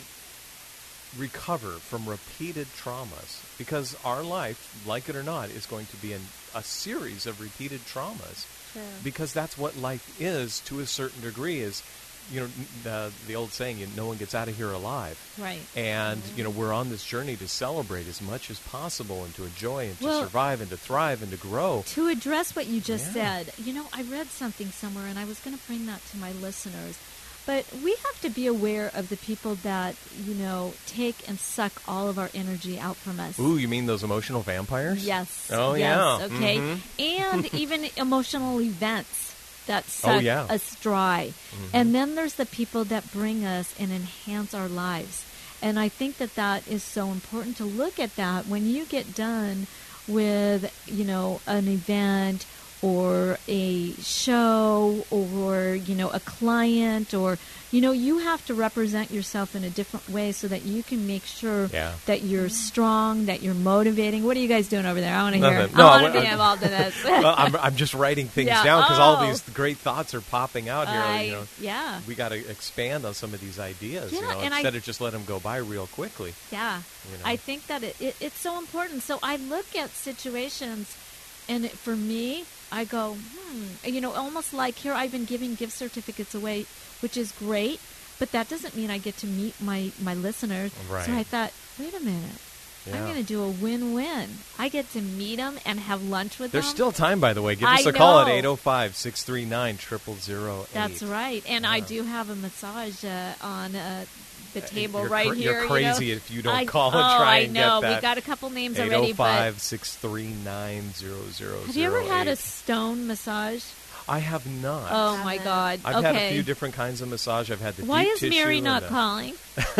Speaker 4: recover from repeated traumas? Because our life, like it or not, is going to be in a series of repeated traumas.
Speaker 5: True.
Speaker 4: Because that's what life is to a certain degree. Is you know the the old saying, you, no one gets out of here alive.
Speaker 1: right.
Speaker 4: And you know we're on this journey to celebrate as much as possible and to enjoy and to
Speaker 1: Well-
Speaker 4: survive and to thrive and to grow.
Speaker 1: To address what you just
Speaker 4: Yeah.
Speaker 1: said, you know, I read something somewhere, and I was going to bring that to my listeners. But we have to be aware of the people that, you know, take and suck all of our energy out from us.
Speaker 4: Ooh, you mean those emotional vampires?
Speaker 1: Yes.
Speaker 4: Oh,
Speaker 1: yes,
Speaker 4: yeah.
Speaker 1: Okay.
Speaker 4: Mhm.
Speaker 1: And even emotional events that suck
Speaker 4: yeah.
Speaker 1: us dry.
Speaker 4: Mhm.
Speaker 1: And then there's the people that bring us and enhance our lives. And I think that that is so important to look at that when you get done with, you know, an event or a show or, you know, a client or, you know, you have to represent yourself in a different way so that you can make sure
Speaker 4: Yeah.
Speaker 1: that you're strong, that you're motivating. What are you guys doing over there? I want to hear.
Speaker 4: Nothing. No,
Speaker 1: I want
Speaker 4: I-
Speaker 1: to be
Speaker 4: I-
Speaker 1: involved in this.
Speaker 4: Well, I'm, I'm just writing things
Speaker 1: Yeah.
Speaker 4: down because all
Speaker 1: Oh.
Speaker 4: these great thoughts are popping out here.
Speaker 1: I-
Speaker 4: you know,
Speaker 1: yeah.
Speaker 4: we got to expand on some of these ideas.
Speaker 1: Yeah,
Speaker 4: you know,
Speaker 1: and I-
Speaker 4: instead of just let them go by real quickly.
Speaker 1: Yeah,
Speaker 4: You know.
Speaker 1: I think that it, it, it's so important. So I look at situations, and it, for me, I go, hmm, you know, almost like here I've been giving gift certificates away, which is great, but that doesn't mean I get to meet my, my listeners.
Speaker 4: Right.
Speaker 1: So I thought, wait a minute. I'm
Speaker 4: Yeah.
Speaker 1: going to do a win-win. I get to meet them and have lunch with
Speaker 4: There's
Speaker 1: them.
Speaker 4: still time, by the way. Give
Speaker 1: I
Speaker 4: us a call at
Speaker 1: know.
Speaker 4: eight oh five, six three nine, zero zero zero eight.
Speaker 1: That's right. And I
Speaker 4: Yeah.
Speaker 1: do have a massage uh, on uh, the table
Speaker 4: you're
Speaker 1: right
Speaker 4: cra-
Speaker 1: here.
Speaker 4: you're
Speaker 1: you
Speaker 4: crazy
Speaker 1: know?
Speaker 4: if you don't
Speaker 1: I,
Speaker 4: call and
Speaker 1: oh,
Speaker 4: try
Speaker 1: I
Speaker 4: and get
Speaker 1: know.
Speaker 4: that.
Speaker 1: We got a couple names
Speaker 4: eight
Speaker 1: already,
Speaker 4: oh five, six three nine, zero zero zero eight.
Speaker 1: but have you ever had a stone massage?
Speaker 4: I have not.
Speaker 1: Oh my God!
Speaker 4: I've
Speaker 1: okay.
Speaker 4: had a few different kinds of massage. I've had the
Speaker 1: Why
Speaker 4: deep
Speaker 1: is
Speaker 4: tissue
Speaker 1: Mary
Speaker 4: and
Speaker 1: not
Speaker 4: the-
Speaker 1: calling?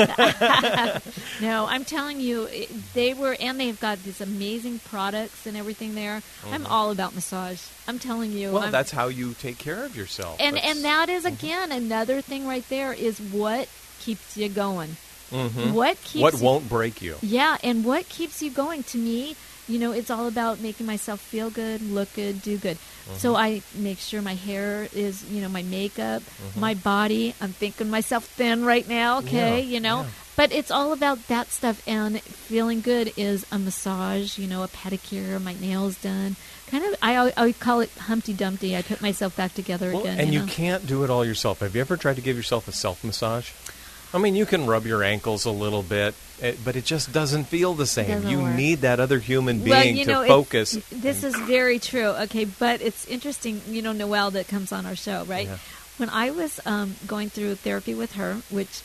Speaker 1: No, I'm telling you, it, they were, and they've got these amazing products and everything there. I'm
Speaker 4: Mhm.
Speaker 1: all about massage. I'm telling you.
Speaker 4: Well,
Speaker 1: I'm,
Speaker 4: that's how you take care of yourself.
Speaker 1: and
Speaker 4: That's-
Speaker 1: and that is again another thing right there is what keeps you going.
Speaker 4: Mhm.
Speaker 1: What keeps
Speaker 4: what
Speaker 1: you-
Speaker 4: won't break you?
Speaker 1: Yeah, and what keeps you going? To me, you know, it's all about making myself feel good, look good, do good. So I make sure my hair is, you know, my makeup, my body. I'm thinking myself thin right now, okay,
Speaker 4: Yeah,
Speaker 1: you know.
Speaker 4: yeah.
Speaker 1: But it's all about that stuff, and feeling good is a massage, you know, a pedicure, my nails done. Kind of, I, I call it Humpty Dumpty. I put myself back together
Speaker 4: Well,
Speaker 1: again.
Speaker 4: and
Speaker 1: you
Speaker 4: you
Speaker 1: know?
Speaker 4: can't do it all yourself. Have you ever tried to give yourself a self massage? I mean, you can rub your ankles a little bit, eh, but it just doesn't feel the same.
Speaker 1: Doesn't
Speaker 4: You
Speaker 1: work.
Speaker 4: need that other human being
Speaker 1: Well, you
Speaker 4: to
Speaker 1: know, it's-
Speaker 4: focus.
Speaker 1: This is very true. Okay, but it's interesting, you know, Noelle that comes on our show, right?
Speaker 4: Yeah.
Speaker 1: when I was um, going through therapy with her, which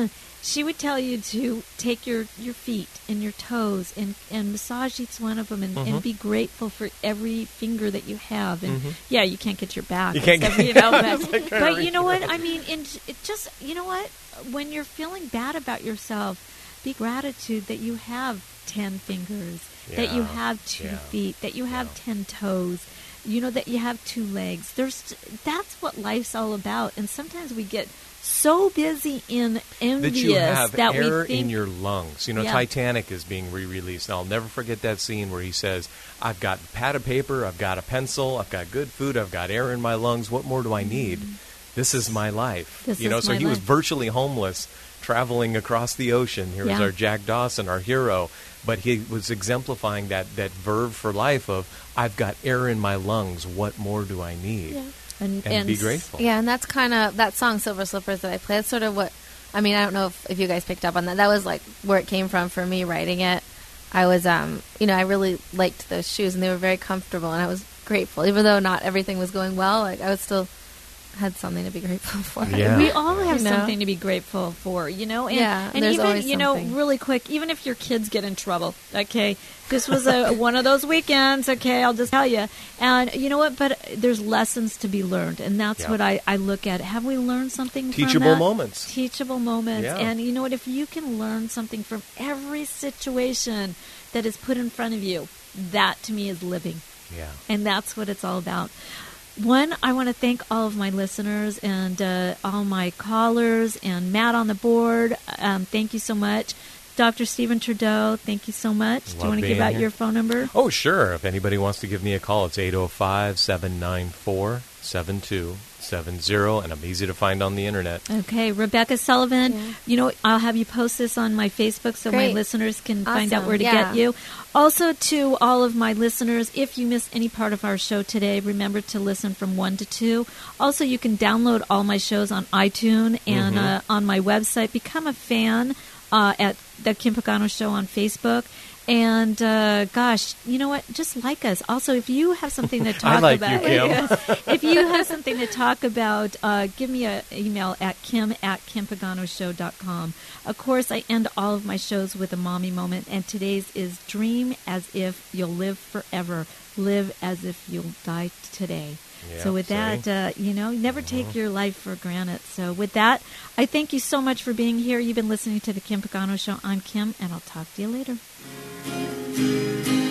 Speaker 1: she would tell you to take your, your feet and your toes and, and massage each one of them and,
Speaker 4: Mm-hmm.
Speaker 1: and be grateful for every finger that you have. And
Speaker 4: Mhm.
Speaker 1: yeah, you can't get your back.
Speaker 4: You
Speaker 1: and
Speaker 4: can't
Speaker 1: stuff,
Speaker 4: get-
Speaker 1: you know,
Speaker 4: I
Speaker 1: but,
Speaker 4: was like trying to
Speaker 1: but
Speaker 4: reach
Speaker 1: you know
Speaker 4: for
Speaker 1: what?
Speaker 4: it.
Speaker 1: I mean, in, it just, you know what? When you're feeling bad about yourself, be gratitude that you have ten fingers, that you
Speaker 4: Yeah.
Speaker 1: have two
Speaker 4: Yeah.
Speaker 1: feet, that you have
Speaker 4: Yeah.
Speaker 1: ten toes, you know, that you have two legs. There's that's what life's all about. And sometimes we get so busy in envious
Speaker 4: That you have
Speaker 1: that
Speaker 4: air
Speaker 1: we think
Speaker 4: in your lungs. You know,
Speaker 1: Yeah.
Speaker 4: Titanic is being re-released, and I'll never forget that scene where he says, "I've got a pad of paper, I've got a pencil, I've got good food, I've got air in my lungs. What more do I need? This is my life."
Speaker 1: This
Speaker 4: you know,
Speaker 1: is
Speaker 4: so
Speaker 1: my
Speaker 4: he was
Speaker 1: life.
Speaker 4: virtually homeless, traveling across the ocean. Here was
Speaker 1: Yeah.
Speaker 4: our Jack Dawson, our hero, but he was exemplifying that that verb for life of, "I've got air in my lungs. What more do I need?"
Speaker 1: Yeah. And,
Speaker 4: And,
Speaker 1: and
Speaker 4: be
Speaker 1: s-
Speaker 4: grateful.
Speaker 5: Yeah, and that's kind of that song "Silver Slippers" that I play. That's sort of what I mean. I don't know if, if you guys picked up on that. That was like where it came from for me writing it. I was, um, you know, I really liked those shoes, and they were very comfortable, and I was grateful, even though not everything was going well. Like I was still had something to be grateful for.
Speaker 4: Yeah.
Speaker 1: We all have
Speaker 5: You know?
Speaker 1: something to be grateful for, you know? And,
Speaker 5: Yeah,
Speaker 1: and
Speaker 5: there's
Speaker 1: even,
Speaker 5: always
Speaker 1: you know,
Speaker 5: something.
Speaker 1: really quick, even if your kids get in trouble, okay, this was a one of those weekends, okay, I'll just tell you. And you know what? But there's lessons to be learned, and that's
Speaker 4: Yeah.
Speaker 1: what I, I look at. Have we learned something from
Speaker 4: Teachable
Speaker 1: that?
Speaker 4: moments.
Speaker 1: Teachable moments.
Speaker 4: Yeah.
Speaker 1: And you know what? If you can learn something from every situation that is put in front of you, that to me is living.
Speaker 4: Yeah.
Speaker 1: And that's what it's all about. One, I want to thank all of my listeners and uh, all my callers and Matt on the board. Um, thank you so much. Doctor Stephen Trudeau, thank you so much. Do you
Speaker 4: Love
Speaker 1: want to
Speaker 4: being
Speaker 1: give out
Speaker 4: here.
Speaker 1: your phone number?
Speaker 4: Oh, sure. If anybody wants to give me a call, it's eight oh five, seven nine four, seven two seven zero, and I'm easy to find on the internet.
Speaker 1: Okay, Rebecca Sullivan,
Speaker 5: Yeah.
Speaker 1: you know, I'll have you post this on my Facebook so my
Speaker 5: Great.
Speaker 1: listeners can find out
Speaker 5: Awesome.
Speaker 1: where to
Speaker 5: Yeah.
Speaker 1: get you. Also, to all of my listeners, if you miss any part of our show today, remember to listen from one to two. Also, you can download all my shows on iTunes and
Speaker 4: Mhm.
Speaker 1: uh, on my website. Become a fan uh, at the Kim Pagano Show on Facebook. And uh, gosh, you know what? Just like us. Also, if you have something to talk
Speaker 4: like you,
Speaker 1: about,
Speaker 4: Kim.
Speaker 1: if you have something to talk about, uh, give me an email at kim at kimpaganoshow dot com. Of course, I end all of my shows with a mommy moment, and today's is dream as if you'll live forever. Live as if you'll die today.
Speaker 4: Yeah,
Speaker 1: so with
Speaker 4: see?
Speaker 1: that, uh, you know, never take your life for granted. So with that, I thank you so much for being here. You've been listening to the Kim Pagano Show. I'm Kim, and I'll talk to you later.